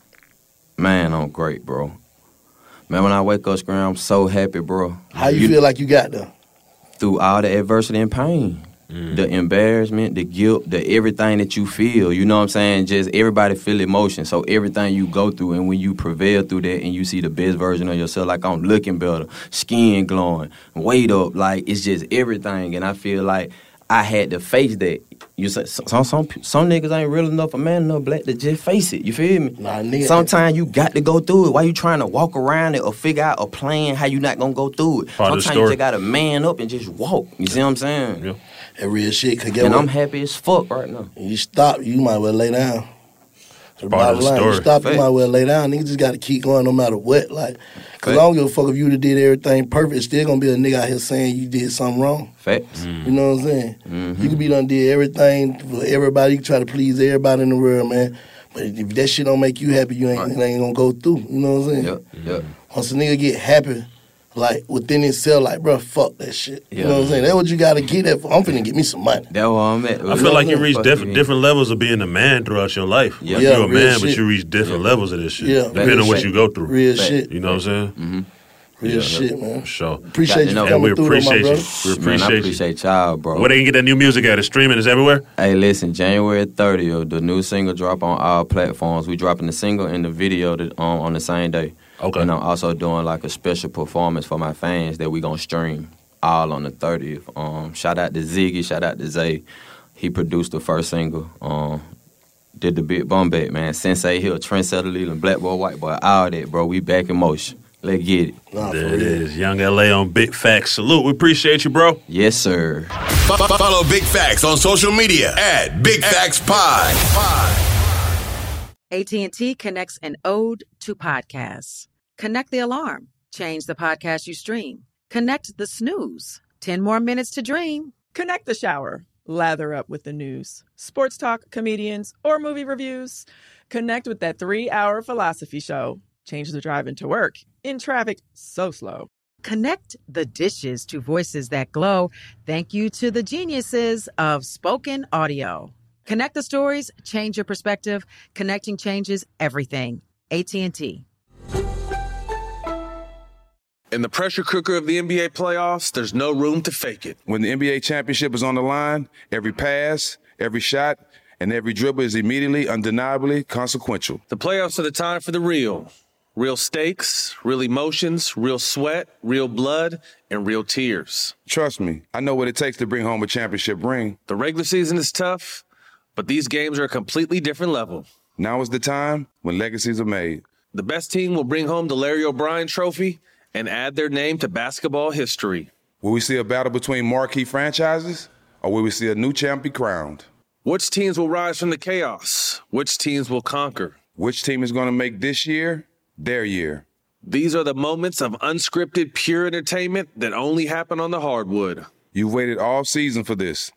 Man, I'm great, bro. Man, when I wake up, scream, I'm so happy, bro. How you, you feel like you got there? Through all the adversity and pain. Mm. The embarrassment, the guilt, the everything that you feel, you know what I'm saying? Just everybody feel emotion. So everything you go through, and when you prevail through that and you see the best version of yourself, like I'm looking better, skin glowing, weight up, like it's just everything. And I feel like I had to face that. You say, some, some, some niggas ain't real enough, a man enough, Black, to just face it. You feel me? Nah, nigga. Sometimes you got to go through it. Why you trying to walk around it or figure out a plan how you not going to go through it? Part Sometimes you just got to man up and just walk. You see what I'm saying? Yeah. That real shit. Cause get and what? I'm happy as fuck right now. You stop, you might well lay down. The Part of the line, story. you stop, Fact. you might well lay down. Niggas just got to keep going no matter what. Like, cause Fact. I don't give a fuck if you done did everything perfect. Still gonna be a nigga out here saying you did something wrong. Facts. Mm. You know what I'm saying? Mm-hmm. You could be done did everything for everybody. You can try to please everybody in the world, man. But if that shit don't make you happy, you ain't, Right. it ain't gonna go through. You know what I'm saying? Yep, yep. Once a nigga get happy, like within himself, like, bro, fuck that shit. You Yeah. know what I'm saying? That's what you gotta get that for. I'm finna get me some money. That's where I'm at. I feel like you reach Fuck different you. different levels of being a man throughout your life. Yeah. Like Yeah, you're a real man, but shit. you reach different Yeah. levels of this shit. Yeah, depending real on what shit. you go through. Real Fact. shit. You know what I'm saying? Mm-hmm. Real Yeah, shit, man. For sure. Appreciate Got you to know. coming And we through, appreciate my you. brother. We Man, I appreciate you. appreciate y'all, bro. Where they can get that new music at? It's streaming. It's everywhere. Hey, listen, January thirtieth, the new single drop on all platforms. We dropping the single and the video to, um, on the same day. Okay. And I'm also doing like a special performance for my fans that we gonna stream all on the thirtieth. Um, shout out to Ziggy, shout out to Zay. He produced the first single. Um, did the big bum back, man. Sensei Hill, Trendsetter Leland, Black Boy, White Boy, all that, bro. We back in motion. Let's get it. Nah, for There it real. is. Young L A on Big Facts. Salute. We appreciate you, bro. Yes, sir. Fo- fo- Follow Big Facts on social media at Big Facts Pod. A T and T connects an ode to podcasts. Connect the alarm. Change the podcast you stream. Connect the snooze. ten more minutes to dream. Connect the shower. Lather up with the news. Sports talk, comedians, or movie reviews. Connect with that three-hour philosophy show. Change the drive into work in traffic so slow. Connect the dishes to voices that glow. Thank you to the geniuses of spoken audio. Connect the stories, change your perspective. Connecting changes everything. A T and T. In the pressure cooker of the N B A playoffs, there's no room to fake it. When the N B A championship is on the line, every pass, every shot, and every dribble is immediately, undeniably consequential. The playoffs are the time for the real. Real stakes, real emotions, real sweat, real blood, and real tears. Trust me, I know what it takes to bring home a championship ring. The regular season is tough, but these games are a completely different level. Now is the time when legacies are made. The best team will bring home the Larry O'Brien Trophy and add their name to basketball history. Will we see a battle between marquee franchises, or will we see a new champ be crowned? Which teams will rise from the chaos? Which teams will conquer? Which team is going to make this year their year? These are the moments of unscripted, pure entertainment that only happen on the hardwood. You've waited all season for this.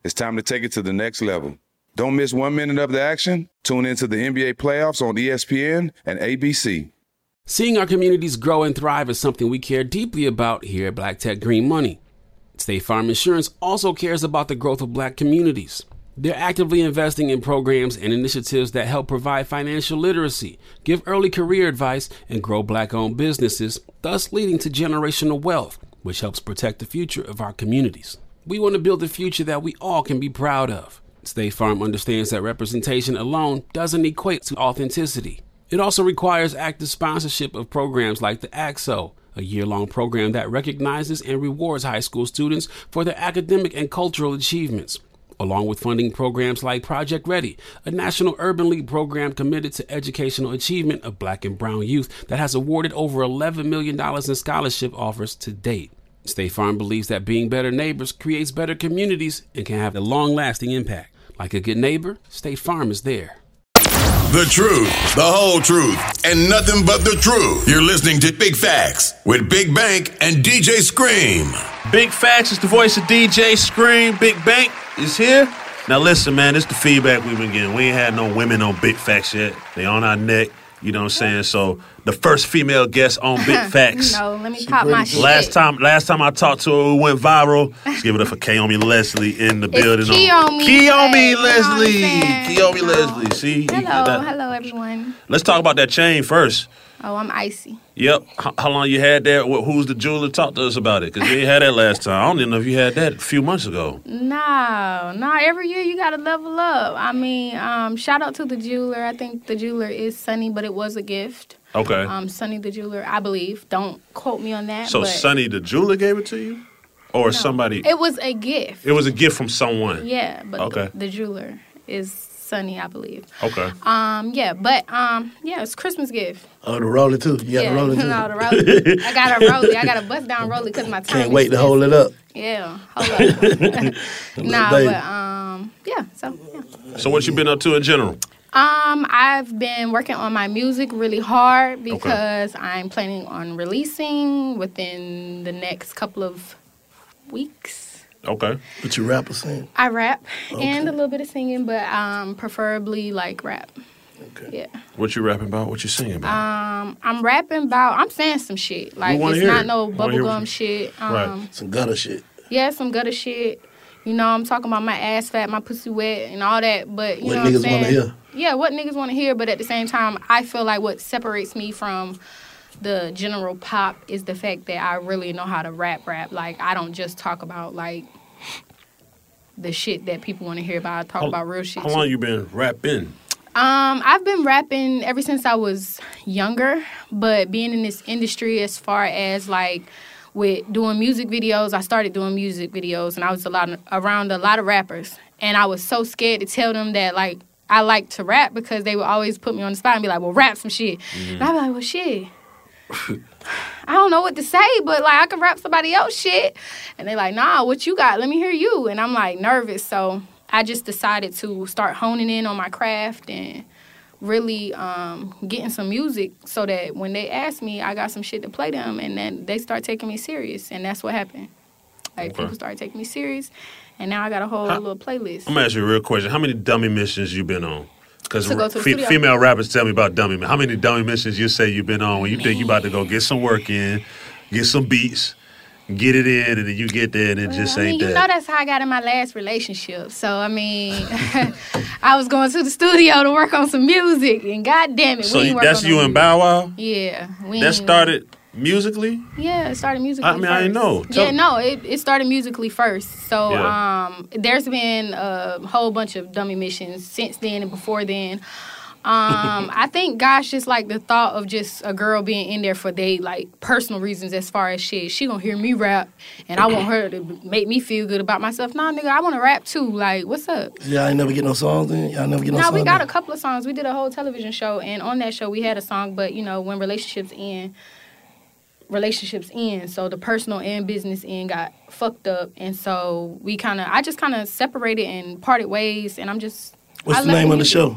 It's time to take it to the next level. Don't miss one minute of the action. Tune into the N B A playoffs on E S P N and A B C. Seeing our communities grow and thrive is something we care deeply about here at Black Tech Green Money. State Farm Insurance also cares about the growth of Black communities. They're actively investing in programs and initiatives that help provide financial literacy, give early career advice, and grow Black-owned businesses, thus leading to generational wealth, which helps protect the future of our communities. We want to build a future that we all can be proud of. State Farm understands that representation alone doesn't equate to authenticity. It also requires active sponsorship of programs like the A X O, a year-long program that recognizes and rewards high school students for their academic and cultural achievements, along with funding programs like Project Ready, a National Urban League program committed to educational achievement of Black and brown youth that has awarded over eleven million dollars in scholarship offers to date. State Farm believes that being better neighbors creates better communities and can have a long-lasting impact. Like a good neighbor, State Farm is there. The truth, the whole truth, and nothing but the truth. You're listening to Big Facts with Big Bank and D J Scream. Big Facts is the voice of D J Scream. Big Bank is here. Now listen, man, this is the feedback we've been getting. We ain't had no women on Big Facts yet. They on our neck. You know what I'm saying? So the first female guest on Big Facts. No, let me pop my shit. Last time, last time I talked to her, we went viral. Let's give it up for Keomi Leslie in the It's building. Keomi. Keomi You know Leslie. what I'm saying? Keomi No. Leslie. See? Hello, That- hello everyone. Let's talk about that chain first. Oh, I'm icy. Yep. How, how long you had that? Wh- Who's the jeweler? Talk to us about it, because you ain't had that last time. I don't even know if you had that a few months ago. No, no. Every year you gotta level up. I mean, um, shout out to the jeweler. I think the jeweler is Sunny, but it was a gift. Okay. Um, Sunny the jeweler, I believe. Don't quote me on that. So but Sonny the jeweler gave it to you? Or somebody? It was a gift. It was a gift from someone. Yeah, but Okay. the, the jeweler is Sunny, I believe. Okay. Um, yeah, but um, yeah, it's Christmas gift. Oh, the roller too. You got yeah, the roller too. no, the roller. I got a rollie. I got a bust down rollie because my time. Can't wait to hold it up. Yeah, hold up. nah, baby. but um, yeah. So yeah. So what you been up to in general? Um, I've been working on my music really hard because I'm planning on releasing within the next couple of weeks. Okay. But you rap or sing? I rap and a little bit of singing, but um, preferably like rap. Okay. Yeah. What you rapping about? What you singing about? Um, I'm rapping about. I'm saying some shit. Like wanna it's hear not it. no We wanna hear what bubblegum you- shit. Um, Right. Some gutter shit. Yeah, some gutter shit. You know, I'm talking about my ass fat, my pussy wet, and all that. But you What know niggas what I'm saying? wanna hear. Yeah, what niggas want to hear. But at the same time, I feel like what separates me from the general pop is the fact that I really know how to rap rap. Like, I don't just talk about, like, the shit that people want to hear about. I talk How- about real shit, How too. long you been rapping? Um, I've been rapping ever since I was younger, but being in this industry as far as, like, with doing music videos, I started doing music videos, and I was a lot around a lot of rappers. And I was so scared to tell them that, like, I like to rap because they would always put me on the spot and be like, well, rap some shit. And I'd be like, well, shit. I don't know what to say, but, like, I can rap somebody else shit. And they like, nah, what you got? Let me hear you. And I'm, like, nervous. So I just decided to start honing in on my craft and really um, getting some music so that when they ask me, I got some shit to play them, and then they start taking me serious. And that's what happened. Like, Okay. people started taking me serious, and now I got a whole How- little playlist. I'm gonna ask you a real question. How many dummy missions you been on? Because To go to the studio. female rappers tell me about dummy. How many dummy missions you say you been on when you think you about to go get some work in, get some beats, get it in, and then you get there and it just I mean, ain't you know that. that's how I got in my last relationship. So, I mean, I was going to the studio to work on some music, and God damn it, So we ain't you- work that's on you no and music. Bow Wow? Yeah. We That ain't- started musically? Yeah, it started musically I mean, I didn't know. first. Tell- Yeah, no, it, it started musically first. So Yeah. um, there's been a whole bunch of dummy missions since then and before then. Um, I think gosh, just like the thought of just a girl being in there for they like personal reasons as far as shit. She gonna hear me rap, and I want her to make me feel good about myself. Nah, nigga, I want to rap too. Like, what's up? Y'all ain't never get no songs in? Y'all never get no No, songs we got in? a couple of songs. We did a whole television show, and on that show we had a song. But you know, when relationships end, relationships end. So the personal and business end got fucked up, and so we kind of, I just kind of separated and parted ways. And I'm just. What's I the left name of the music. show?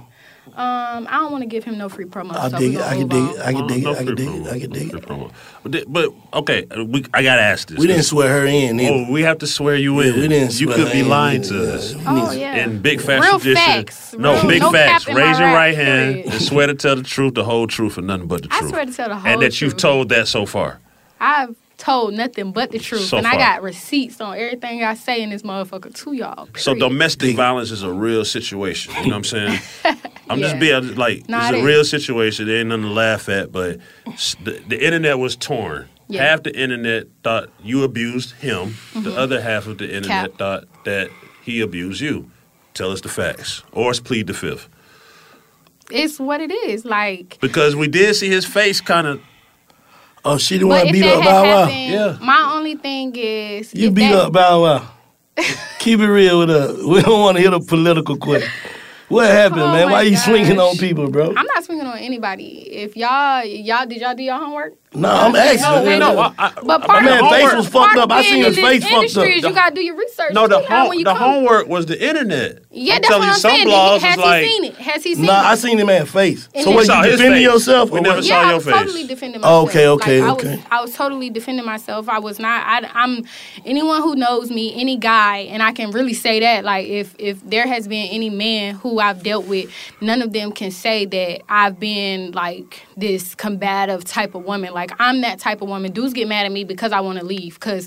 Um, I don't want to give him no free promo. I so dig we it. gonna I can move dig on. it. I can dig it. No I can free dig it. promo. I can dig Free it. promo. But, th- but okay, we, I gotta ask this. We didn't swear her in. Either. Oh, we have to swear you in. Yeah, we didn't You swear could her be in. lying Yeah, to yeah. us. Oh yeah. In big facts Real tradition. facts. No, Real- big no facts. cap in my Raise your rap, right hand period. and swear to tell the truth, the whole truth, and nothing but the I truth. swear to tell the whole And that you've truth. told that so far. I've told nothing but the truth, So and I far. got receipts on everything I say in this motherfucker to y'all. So period. domestic violence is a real situation. You know what I'm saying? I'm Yeah. just being like, Nah, it's it a is. real situation. There ain't nothing to laugh at, but s- the, the internet was torn. Yeah. Half the internet thought you abused him. The Mhm. other half of the internet Cap. thought that he abused you. Tell us the facts, or plead the fifth. It's what it is. Like, Because we did see his face kind of. Oh, she the but one if beat that up had Bow Wow. happened, my only thing is You if beat that- up Bow Wow. Keep it real with us. We don't want to hit a political question. What happened, Oh man? my Why you gosh. swinging on people, bro? I'm not swinging on anybody. If y'all, y'all, did y'all do your homework? No, I'm asking. No, man. no, I- I- But My part man of, face part- was fucked part up. of I being seen his in face this fucked industry up. is you gotta do your research. No, the, too, now home, when you the come. homework was the internet. Yeah, I'm that's telling what you, I'm some saying. blogs Has is he like. seen it? Has he seen Nah, it? I seen the man's face. And So then- what, Saw you his defending face. yourself? We or never what? saw Yeah, I your was face. totally defending Oh, myself. okay, okay, like, I okay. Was, I was totally defending myself. I was not. I, I'm anyone who knows me, any guy, and I can really say that. Like, if if there has been any man who I've dealt with, none of them can say that I've been like this combative type of woman. Like, I'm that type of woman. Dudes get mad at me because I want to leave. Because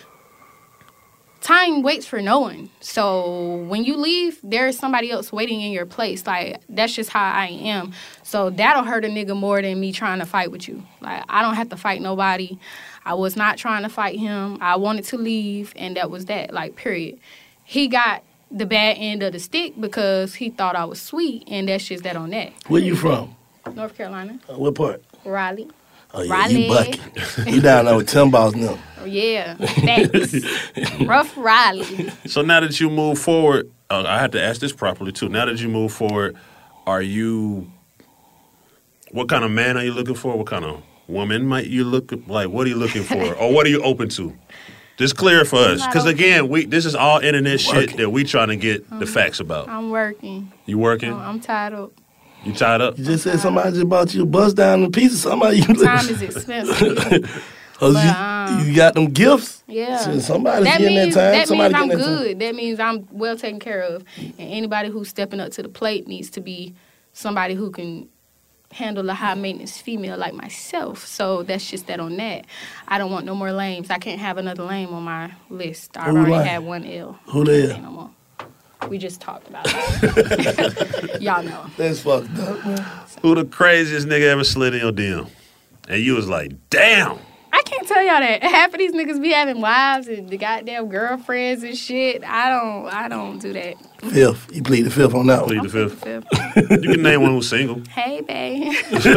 time waits for no one. So when you leave, there's somebody else waiting in your place. Like, that's just how I am. So that'll hurt a nigga more than me trying to fight with you. Like, I don't have to fight nobody. I was not trying to fight him. I wanted to leave, and that was that. Like, period. He got the bad end of the stick because he thought I was sweet, and that's just that on that. Where you from? North Carolina. Uh, what part? Raleigh. Oh, yeah, Raleigh. you bucking. You down there with Tim Balls now. Oh, yeah. Facts. Rough Raleigh. So now that you move forward, uh, I had to ask this properly too. Now that you move forward, are you? What kind of man are you looking for? What kind of woman might you look like? What are you looking for, or what are you open to? Just clear it for us, not because open. again, we this is all internet shit Working. that we trying to get the facts about. I'm working. You working? I'm, I'm tied up. You tied up? You just said somebody just bought you a bus down in pieces. Somebody you Time is expensive. Oh, But, you, um, you got them gifts? Yeah. So somebody's that getting means, that time. That Somebody means I'm getting that time. good. That means I'm well taken care of. And anybody who's stepping up to the plate needs to be somebody who can handle a high maintenance female like myself. So that's just that on that. I don't want no more lames. I can't have another lame on my list. I Who already lame? had one L. Who they Ain't no more. We just talked about it. Y'all know. That's fucked up, man. Who the craziest nigga ever slid in your D M? And you was like, damn. I can't tell y'all that. Half of these niggas be having wives and the goddamn girlfriends and shit. I don't I don't do that. Fifth. You plead the fifth on that one. Plead the Plead fifth. the fifth. You can name one who's single. Hey, babe.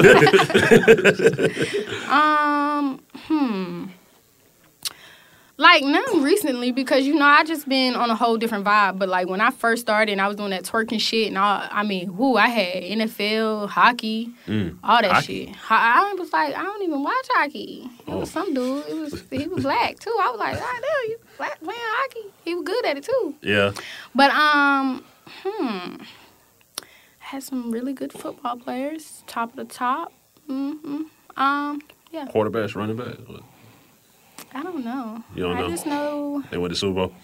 um, hmm. Like, none recently because, you know, I just been on a whole different vibe. But, like, when I first started and I was doing that twerking shit and all, I mean, whoo, I had N F L, hockey, Mm. all that Hockey? shit. I, I was like, I don't even watch hockey. It was Oh. some dude. It was He was black, too. I was like, ah, damn, you black playing hockey. He was good at it, too. Yeah. But, um, hmm. Had some really good football players, top of the top. Mm-hmm. Um, yeah. Quarterbacks, running back. I don't know. You don't I know? just know They went to Super Bowl.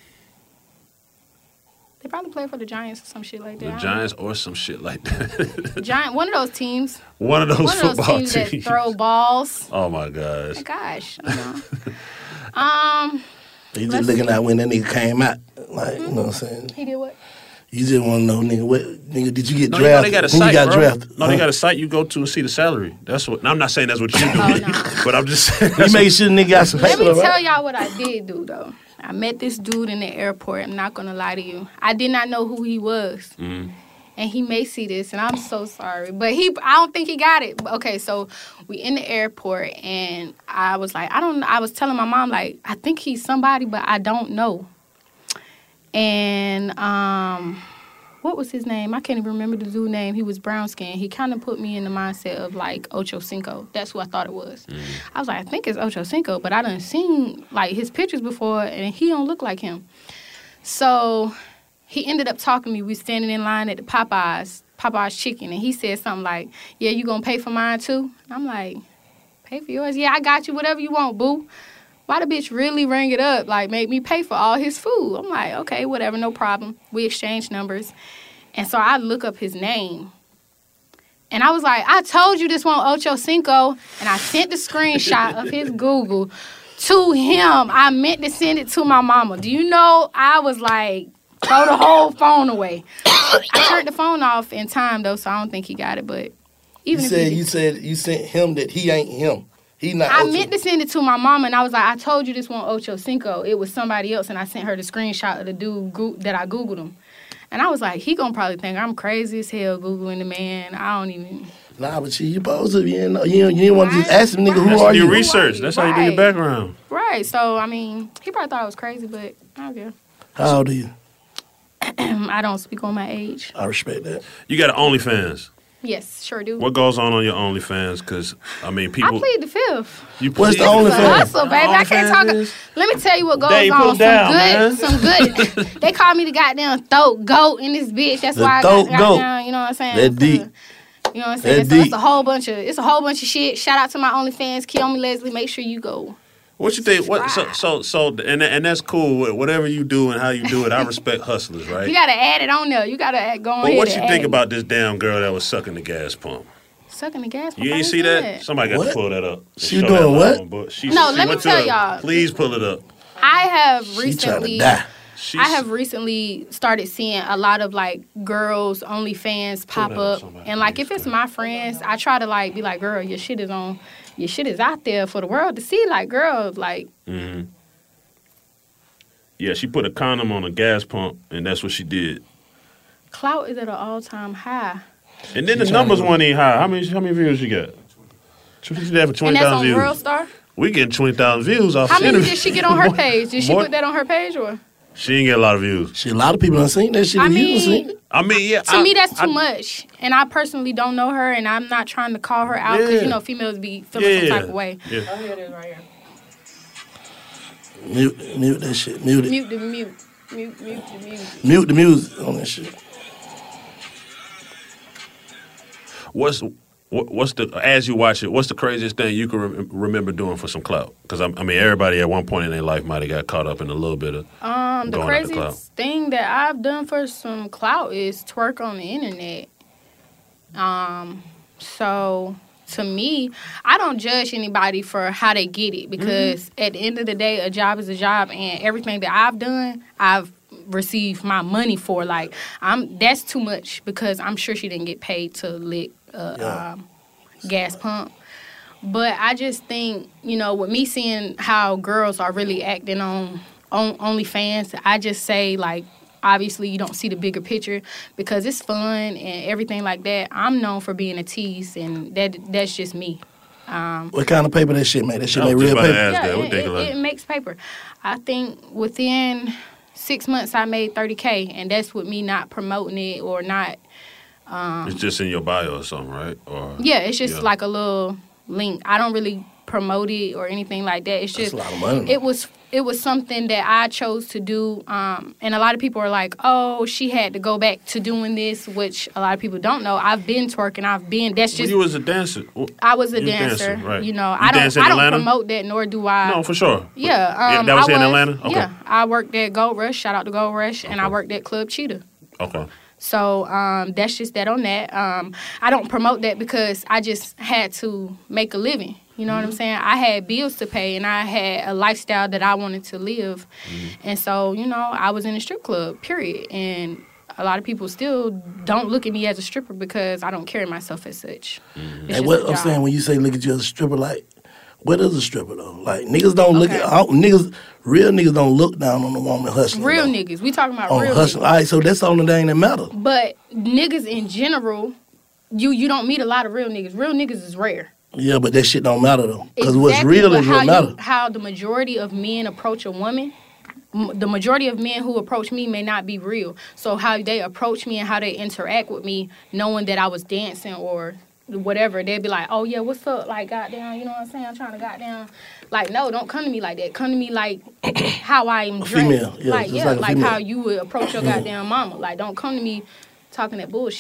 they probably play for the Giants or some shit like that. The I don't Giants or some shit like that. know. Giant, one of those teams. One of those one of those football teams, teams. that throw balls. Oh my gosh. Oh, gosh, you know. um, You just Let's looking see. at when that nigga came out. Like, you know what I'm saying? he did what? You just want to know, nigga, what, nigga, did you get No, you know drafted? they got a Who site, you got bro. drafted? No, Huh? they got a site you go to and see the salary. That's what. Now, I'm not saying that's what you do, Oh, no. but I'm just saying. You that's make what- sure the nigga got some Let paper, me right? tell y'all what I did do though. I met this dude in the airport. I'm not gonna lie to you. I did not know who he was. Mhm. And he may see this, and I'm so sorry. But he, I don't think he got it. But okay, so we in the airport, and I was like, I don't I was telling my mom, like, I think he's somebody, but I don't know. And, um, what was his name? I can't even remember the dude's name. He was brown skin. He kind of put me in the mindset of, like, Ocho Cinco. That's who I thought it was. I was like, I think it's Ocho Cinco, but I done seen, like, his pictures before, and he don't look like him. So he ended up talking to me. We was standing in line at the Popeyes Popeye's chicken, and he said something like, yeah, you gonna pay for mine too? And I'm like, pay for yours? Yeah, I got you, whatever you want, boo. Why the bitch really rang it up, like make me pay for all his food? I'm like, okay, whatever, no problem. We exchanged numbers. And so I look up his name. And I was like, I told you this one Ocho Cinco, and I sent the screenshot of his Google to him. I meant to send it to my mama. Do you know, I was like, throw the whole phone away. I turned the phone off in time, though, so I don't think he got it, but even you if said, he you said you sent him that he ain't him. He not I Ocho. meant to send it to my mama, and I was like, I told you this one Ocho Cinco. It was somebody else, and I sent her the screenshot of the dude go- that I Googled him. And I was like, he gonna probably think I'm crazy as hell Googling the man. I don't even... Nah, but you, you supposed to. You didn't, know, you, you didn't want to just ask him, nigga, who That's are your you? research. That's how you do your background. Right, so, I mean, he probably thought I was crazy, but I don't care. How old are you? I don't speak on my age. I respect that. You got an OnlyFans. Yes, sure do. What goes on on your OnlyFans? Because, I mean, people... I plead the fifth. You What's plead the OnlyFans? It's a hustle, baby. I can't talk... OnlyFans is? Let me tell you what goes Dave, on. put Some down, good... man. Some good... They call me the goddamn throat goat in this bitch. That's The why I throat got goat. goddamn... You know what I'm saying? That deep. You know what I'm saying? That So it's deep. a whole bunch of... It's a whole bunch of shit. Shout out to my OnlyFans. Kiyomi Leslie. Make sure you go. What you think? What so so so and and that's cool. Whatever you do and how you do it, I respect hustlers, right? You got to add it on there. You got to add, go on But ahead what and you add think it. about this damn girl that was sucking the gas pump? Sucking the gas pump? You I ain't didn't see that? Somebody got What? to pull that up. and She show doing that what? long, but She, No, she let me went to tell a- y'all. Please pull it up. I have She trying to recently... die. She, I have recently started seeing a lot of like girls OnlyFans pop Pull that up, up, somebody, and like please, if it's please. my friends, I try to like be like, girl, your shit is on, your shit is out there for the world to see. Like, girl, like hmm Yeah, she put a condom on a gas pump, and that's what she did. clout is at an all time high, And then the She numbers trying to- weren't even high. How many how many views she got? She did that for and twenty that's thousand on views. World Star. We getting twenty thousand views off. How the many interview. did she get on her More- page? Did she more- put that on her page or? She didn't get a lot of views. Shit, a lot of people done seen that shit. I and you done mean, seen it. I mean, yeah. To I- me, that's too I- much, and I personally don't know her, and I'm not trying to call her out because Yeah. you know females be feeling Yeah. some type of way. Yeah. Oh, here it is right here. Mute, mute that shit. Mute it. Mute the mute, mute, mute the mute. Mute the music on that shit. What's what, what's the as you watch it? What's the craziest thing you can re- remember doing for some clout? Because I mean, everybody at one point in their life might have got caught up in a little bit of Um, the going after clout. craziest thing that I've done for some clout is twerk on the internet. Um, so to me, I don't judge anybody for how they get it because Mm-hmm. at the end of the day, a job is a job, and everything that I've done, I've received my money for. Like, I'm that's too much because I'm sure she didn't get paid to lick a Yeah. um, gas pump. But I just think, you know, with me seeing how girls are really acting on, on OnlyFans, I just say, like, obviously you don't see the bigger picture because it's fun and everything like that. I'm known for being a tease, and that that's just me. Um, What kind of paper that shit make? That shit I was make just real about to paper? ask yeah, that. What it, they it, like? it makes paper. I think within six months I made thirty K, and that's with me not promoting it or not. It's just in your bio or something, right? Or Yeah, it's just yeah. like a little link. I don't really promote it or anything like that. It's That's just a lot of money. it was it was something that I chose to do. Um, and a lot of people are like, "Oh, she had to go back to doing this," which a lot of people don't know. I've been twerking. I've been. That's When just. you was a dancer. w- I was a you was dancer. dancing, right. You know, You I don't. dance in I don't Atlanta? promote that, nor do I. No, for sure. Yeah, Yeah, um, that was I here in was, Atlanta? Okay. Yeah, I worked at Gold Rush. Shout out to Gold Rush, and I Okay. worked at Club Cheetah. Okay. So um, that's just that on that. Um, I don't promote that because I just had to make a living. You know what I'm saying? I had bills to pay, and I had a lifestyle that I wanted to live. And so, you know, I was in a strip club, period. And a lot of people still don't look at me as a stripper because I don't carry myself as such. It's Hey, just what a I'm job. saying when you say look at you as a stripper, like, what is a stripper though? Like niggas don't look Okay. at I don't- niggas. Real niggas don't look down on a woman hustling. Real though. niggas. We talking about On real hustling. niggas. All right, so that's the only thing that matter. But niggas in general, you you don't meet a lot of real niggas. Real niggas is rare. Yeah, but that shit don't matter though. Because what's Exactly, real but is how what matter. You, how the majority of men approach a woman, m- the majority of men who approach me may not be real. So how they approach me and how they interact with me, knowing that I was dancing or whatever, they'd be like, "Oh yeah, what's up?" Like, goddamn, you know what I'm saying? I'm trying to goddamn, like, no, don't come to me like that. Come to me like how I am dressed. female, yeah, like just yeah, like a like female. how you would approach your goddamn mama. Like, don't come to me talking that bullshit.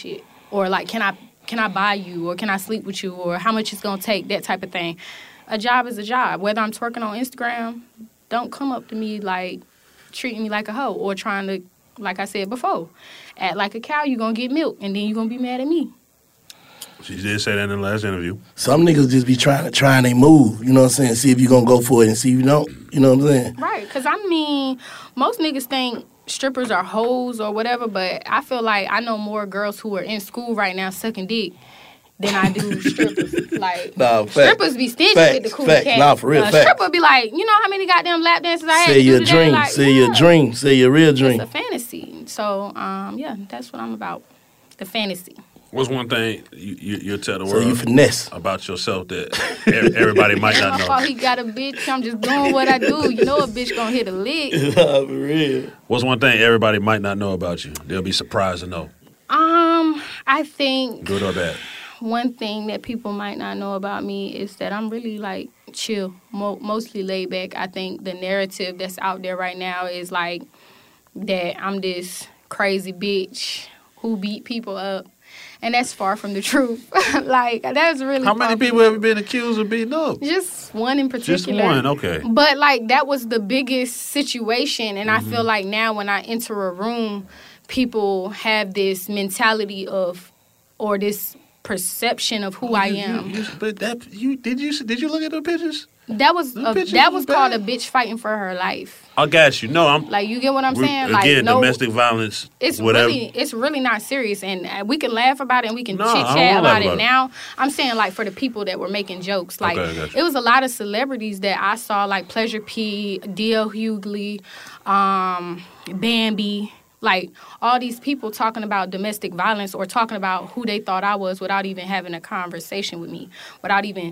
or like, can I can I buy you, or can I sleep with you, or how much it's gonna take, that type of thing. A job is a job. Whether I'm twerking on Instagram, don't come up to me like treating me like a hoe or trying to, like I said before, act like a cow. You gonna get milk, and then you gonna be mad at me. She did say that in the last interview. Some niggas just be trying to try and they move, you know what I'm saying? See if you gonna go for it and see if you don't, you know what I'm saying? Right, because I mean, most niggas think strippers are hoes or whatever, but I feel like I know more girls who are in school right now sucking dick than I do strippers. Like, nah, strippers be stingy facts, with the cool facts. cat. Nah, for real, uh, facts. Stripper be like, you know how many goddamn lap dances I had Say to do your today? dream, Like, say yeah. your dream, say your real dream. It's a fantasy. So, um, yeah, that's what I'm about. The fantasy. What's one thing you, you, you'll tell the So world you finesse. about yourself that e- everybody might not My know? fault he got a bitch. I'm just doing what I do. You know a bitch gonna hit a lick. Nah, for real. What's one thing everybody might not know about you? They'll be surprised to know, Um, I think good or bad. one thing that people might not know about me is that I'm really like chill, mo- mostly laid back. I think the narrative that's out there right now is like that I'm this crazy bitch who beat people up. And that's far from the truth. Like, that's really How many far people from have been accused of beating up? Just one in particular. Just one, okay. But, like, that was the biggest situation. And Mm-hmm. I feel like now when I enter a room, people have this mentality of, or this perception of who I You- you- am. you- but that you did you did you look at the pictures? That was The a, pictures that was was called a bad. bitch fighting for her life. I got you. No, I'm Like, you get what I'm we're- saying? Like, again no, domestic violence. It's whatever. really, it's really not serious, and uh, we can laugh about it and we can No, I chit don't chat wanna about laugh it about it. now. I'm saying like for the people that were making jokes, like Okay, I got you. it was a lot of celebrities that I saw, like Pleasure P, D L Hughley, um, Bambi. Like, all these people talking about domestic violence or talking about who they thought I was without even having a conversation with me, without even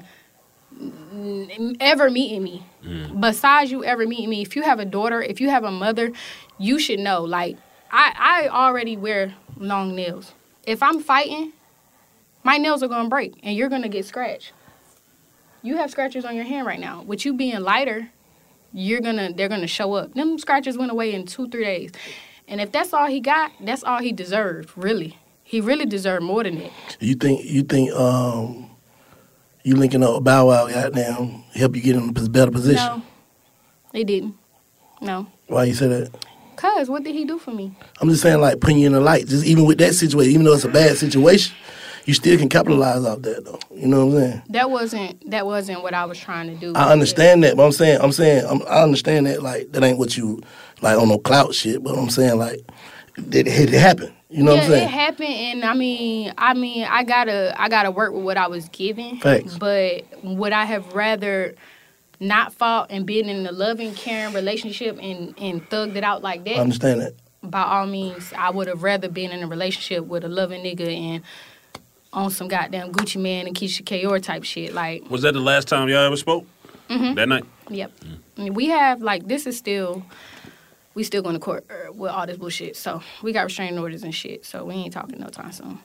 mm, ever meeting me. Mm. Besides you ever meeting me, if you have a daughter, if you have a mother, you should know. Like, I, I already wear long nails. If I'm fighting, my nails are going to break, and you're going to get scratched. You have scratches on your hand right now. With you being lighter, you're gonna they're going to show up. Them scratches went away in two, three days. And if that's all he got, that's all he deserved, really. He really deserved more than that. You think you think um you linking up with Bow Wow goddamn help you get in a better position? No, they didn't. No. Why you say that? Cause what did he do for me? I'm just saying, like, putting you in the light. Just even with that situation, even though it's a bad situation, you still can capitalize off that, though. You know what I'm saying? That wasn't that wasn't what I was trying to do. I understand that, but I'm saying, I'm saying, I'm, I understand that, like, that ain't what you, like, on no clout shit, but I'm saying, like, it, it happened. You know yeah, what I'm saying? it happened, and I mean, I mean, I gotta, I gotta work with what I was given. Facts. But would I have rather not fought and been in a loving, caring relationship and and thugged it out like that? I understand that. By all means, I would have rather been in a relationship with a loving nigga and on some goddamn Gucci Man and Keisha Kayor type shit. Like, Was that the last time y'all ever spoke? Mhm. That night? Yep. I mean, we have, like, this is still, we still going to court uh, with all this bullshit. So we got restraining orders and shit. So we ain't talking no time soon.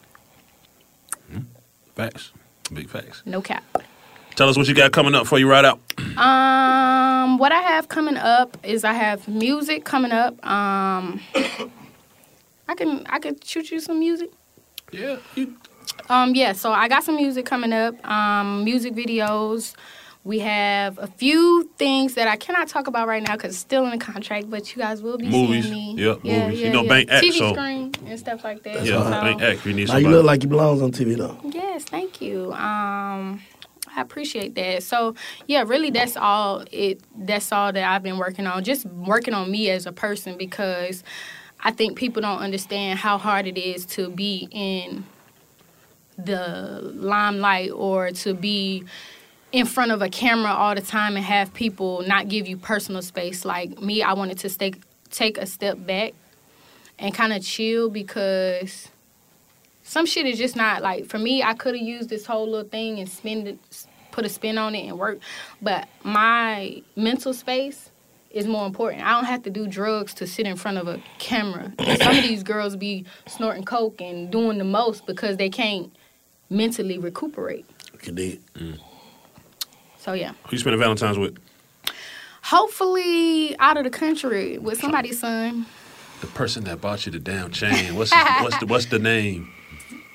Facts. Big facts. No cap. Tell us what you got coming up before you ride out. Um, what I have coming up is I have music coming up. Um, I can I can shoot you some music. Yeah. You... Um, yeah. So I got some music coming up. Um, music videos. We have a few things that I cannot talk about right now because it's still in the contract, but you guys will be Movies. seeing me. Yeah, yeah movies. Yeah, You know, yeah. Bank Act, T V so- screen and stuff like that. Yeah, So- Bank Act. You need Now you somebody. look like you belong on T V, though. Yes, thank you. Um, I appreciate that. So yeah, really, that's all. It that's all that I've been working on. Just working on me as a person because I think people don't understand how hard it is to be in the limelight or to be in front of a camera all the time and have people not give you personal space. Like me, I wanted to stay, take a step back and kind of chill because some shit is just not, like, for me, I could have used this whole little thing and spend it, put a spin on it and work, but my mental space is more important. I don't have to do drugs to sit in front of a camera. And some of these girls be snorting coke and doing the most because they can't mentally recuperate. Indeed. Mm. So, yeah. Who you spending Valentine's with? Hopefully out of the country with somebody's son. The person that bought you the damn chain. What's his, what's the what's the name?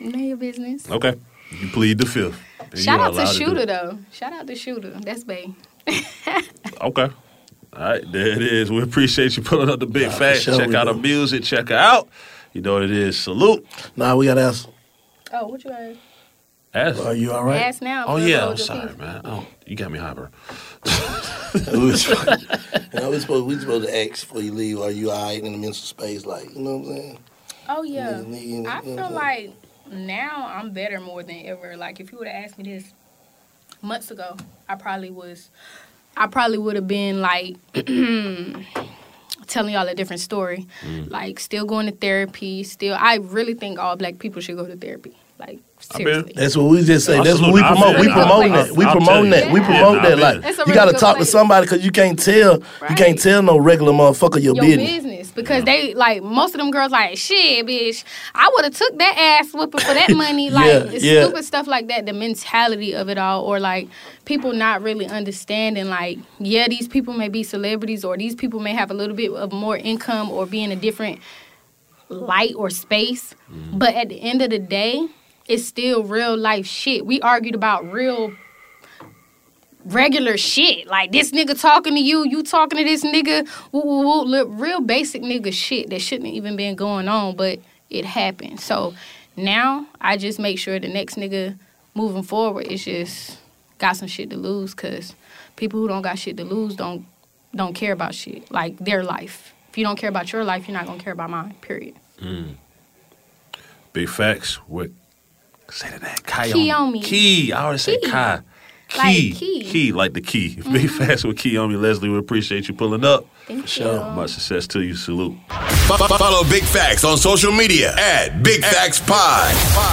None of your business. Okay. You plead the fifth. Shout out to Shooter, though. Shout out to Shooter. That's Bay. Okay. All right, there it is. We appreciate you pulling up the big nah, facts. Sure check out her music. Check her out. You know what it is. Salute. Nah, we got to ask. Oh, what you ask? Ask. Are you all right? Ask now. Oh, yeah. I'm sorry, piece. man. Oh, you got me hyper. we was, you know, we supposed, we supposed to ask before you leave, are you all right in the mental space? Like, you know what I'm saying? Oh, yeah. You, you, you, I feel know like now I'm better more than ever. Like, if you would have asked me this months ago, I probably was, I probably would have been, like, telling y'all a different story. Mm. Like, still going to therapy, still, I really think all black people should go to therapy. Like, seriously. That's what we just say. That's what we promote. We promote that. We promote that. We promote that. Like, you got to talk to somebody because you can't tell. You can't tell no regular motherfucker your business. business. Because they, like, most of them girls like, shit, bitch, I would have took that ass whooping for that money. Like, yeah, it's yeah. stupid stuff like that, the mentality of it all. Or, like, people not really understanding, like, yeah, these people may be celebrities or these people may have a little bit of more income or be in a different light or space. Mm. But at the end of the day, it's still real life shit. We argued about real regular shit. Like, this nigga talking to you, you talking to this nigga. Woo, woo, woo. Real basic nigga shit that shouldn't even been going on, but it happened. So now I just make sure the next nigga moving forward is just got some shit to lose, because people who don't got shit to lose don't don't care about shit. Like, their life. If you don't care about your life, you're not going to care about mine, period. Mm. Big facts with... Say to that. Kiyomi. Key. I always say Kai. Key. Like key. Key, like the key. Mm-hmm. Big facts with Kiyomi. Leslie, we appreciate you pulling up. Thank For you. sure. Much success to you. Salute. Follow Big Facts on social media at Big Facts Pod.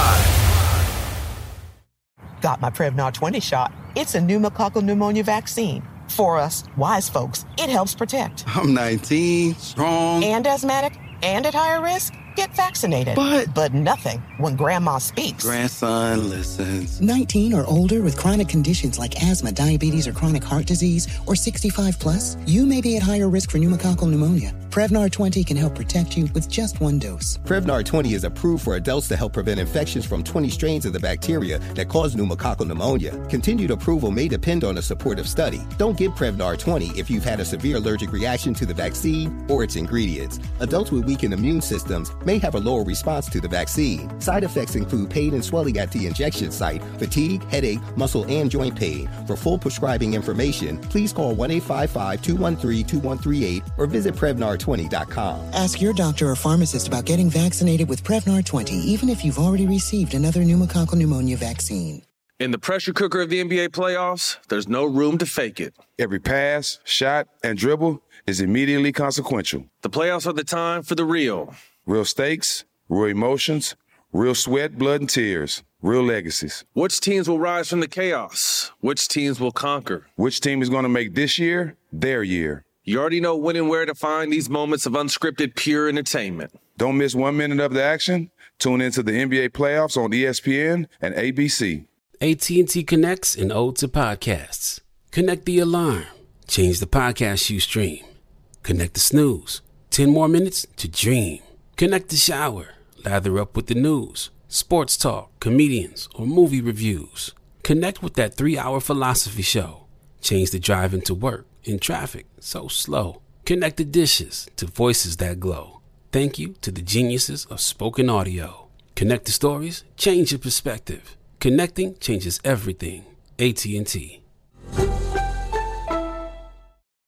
Got my Prevnar twenty shot. It's a pneumococcal pneumonia vaccine. For us, wise folks, it helps protect. I'm nineteen, strong. And asthmatic, and at higher risk. Get vaccinated. But... But nothing when grandma speaks. Grandson listens. nineteen or older with chronic conditions like asthma, diabetes, or chronic heart disease, or sixty-five plus, you may be at higher risk for pneumococcal pneumonia. Prevnar twenty can help protect you with just one dose. Prevnar twenty is approved for adults to help prevent infections from twenty strains of the bacteria that cause pneumococcal pneumonia. Continued approval may depend on a supportive study. Don't get Prevnar twenty if you've had a severe allergic reaction to the vaccine or its ingredients. Adults with weakened immune systems may have a lower response to the vaccine. Side effects include pain and swelling at the injection site, fatigue, headache, muscle, and joint pain. For full prescribing information, please call one eight five five, two one three, two one three eight or visit Prevnar twenty dot com. Ask your doctor or pharmacist about getting vaccinated with Prevnar twenty, even if you've already received another pneumococcal pneumonia vaccine. In the pressure cooker of the N B A playoffs, there's no room to fake it. Every pass, shot, and dribble is immediately consequential. The playoffs are the time for the real. Real stakes, real emotions, real sweat, blood, and tears, real legacies. Which teams will rise from the chaos? Which teams will conquer? Which team is going to make this year their year? You already know when and where to find these moments of unscripted, pure entertainment. Don't miss one minute of the action. Tune into the N B A playoffs on E S P N and A B C. A T and T connects an ode to podcasts. Connect the alarm. Change the podcast you stream. Connect the snooze. Ten more minutes to dream. Connect the shower. Lather up with the news, sports talk, comedians, or movie reviews. Connect with that three-hour philosophy show. Change the drive into work in traffic so slow. Connect the dishes to voices that glow. Thank you to the geniuses of spoken audio. Connect the stories, change your perspective. Connecting changes everything. A T and T.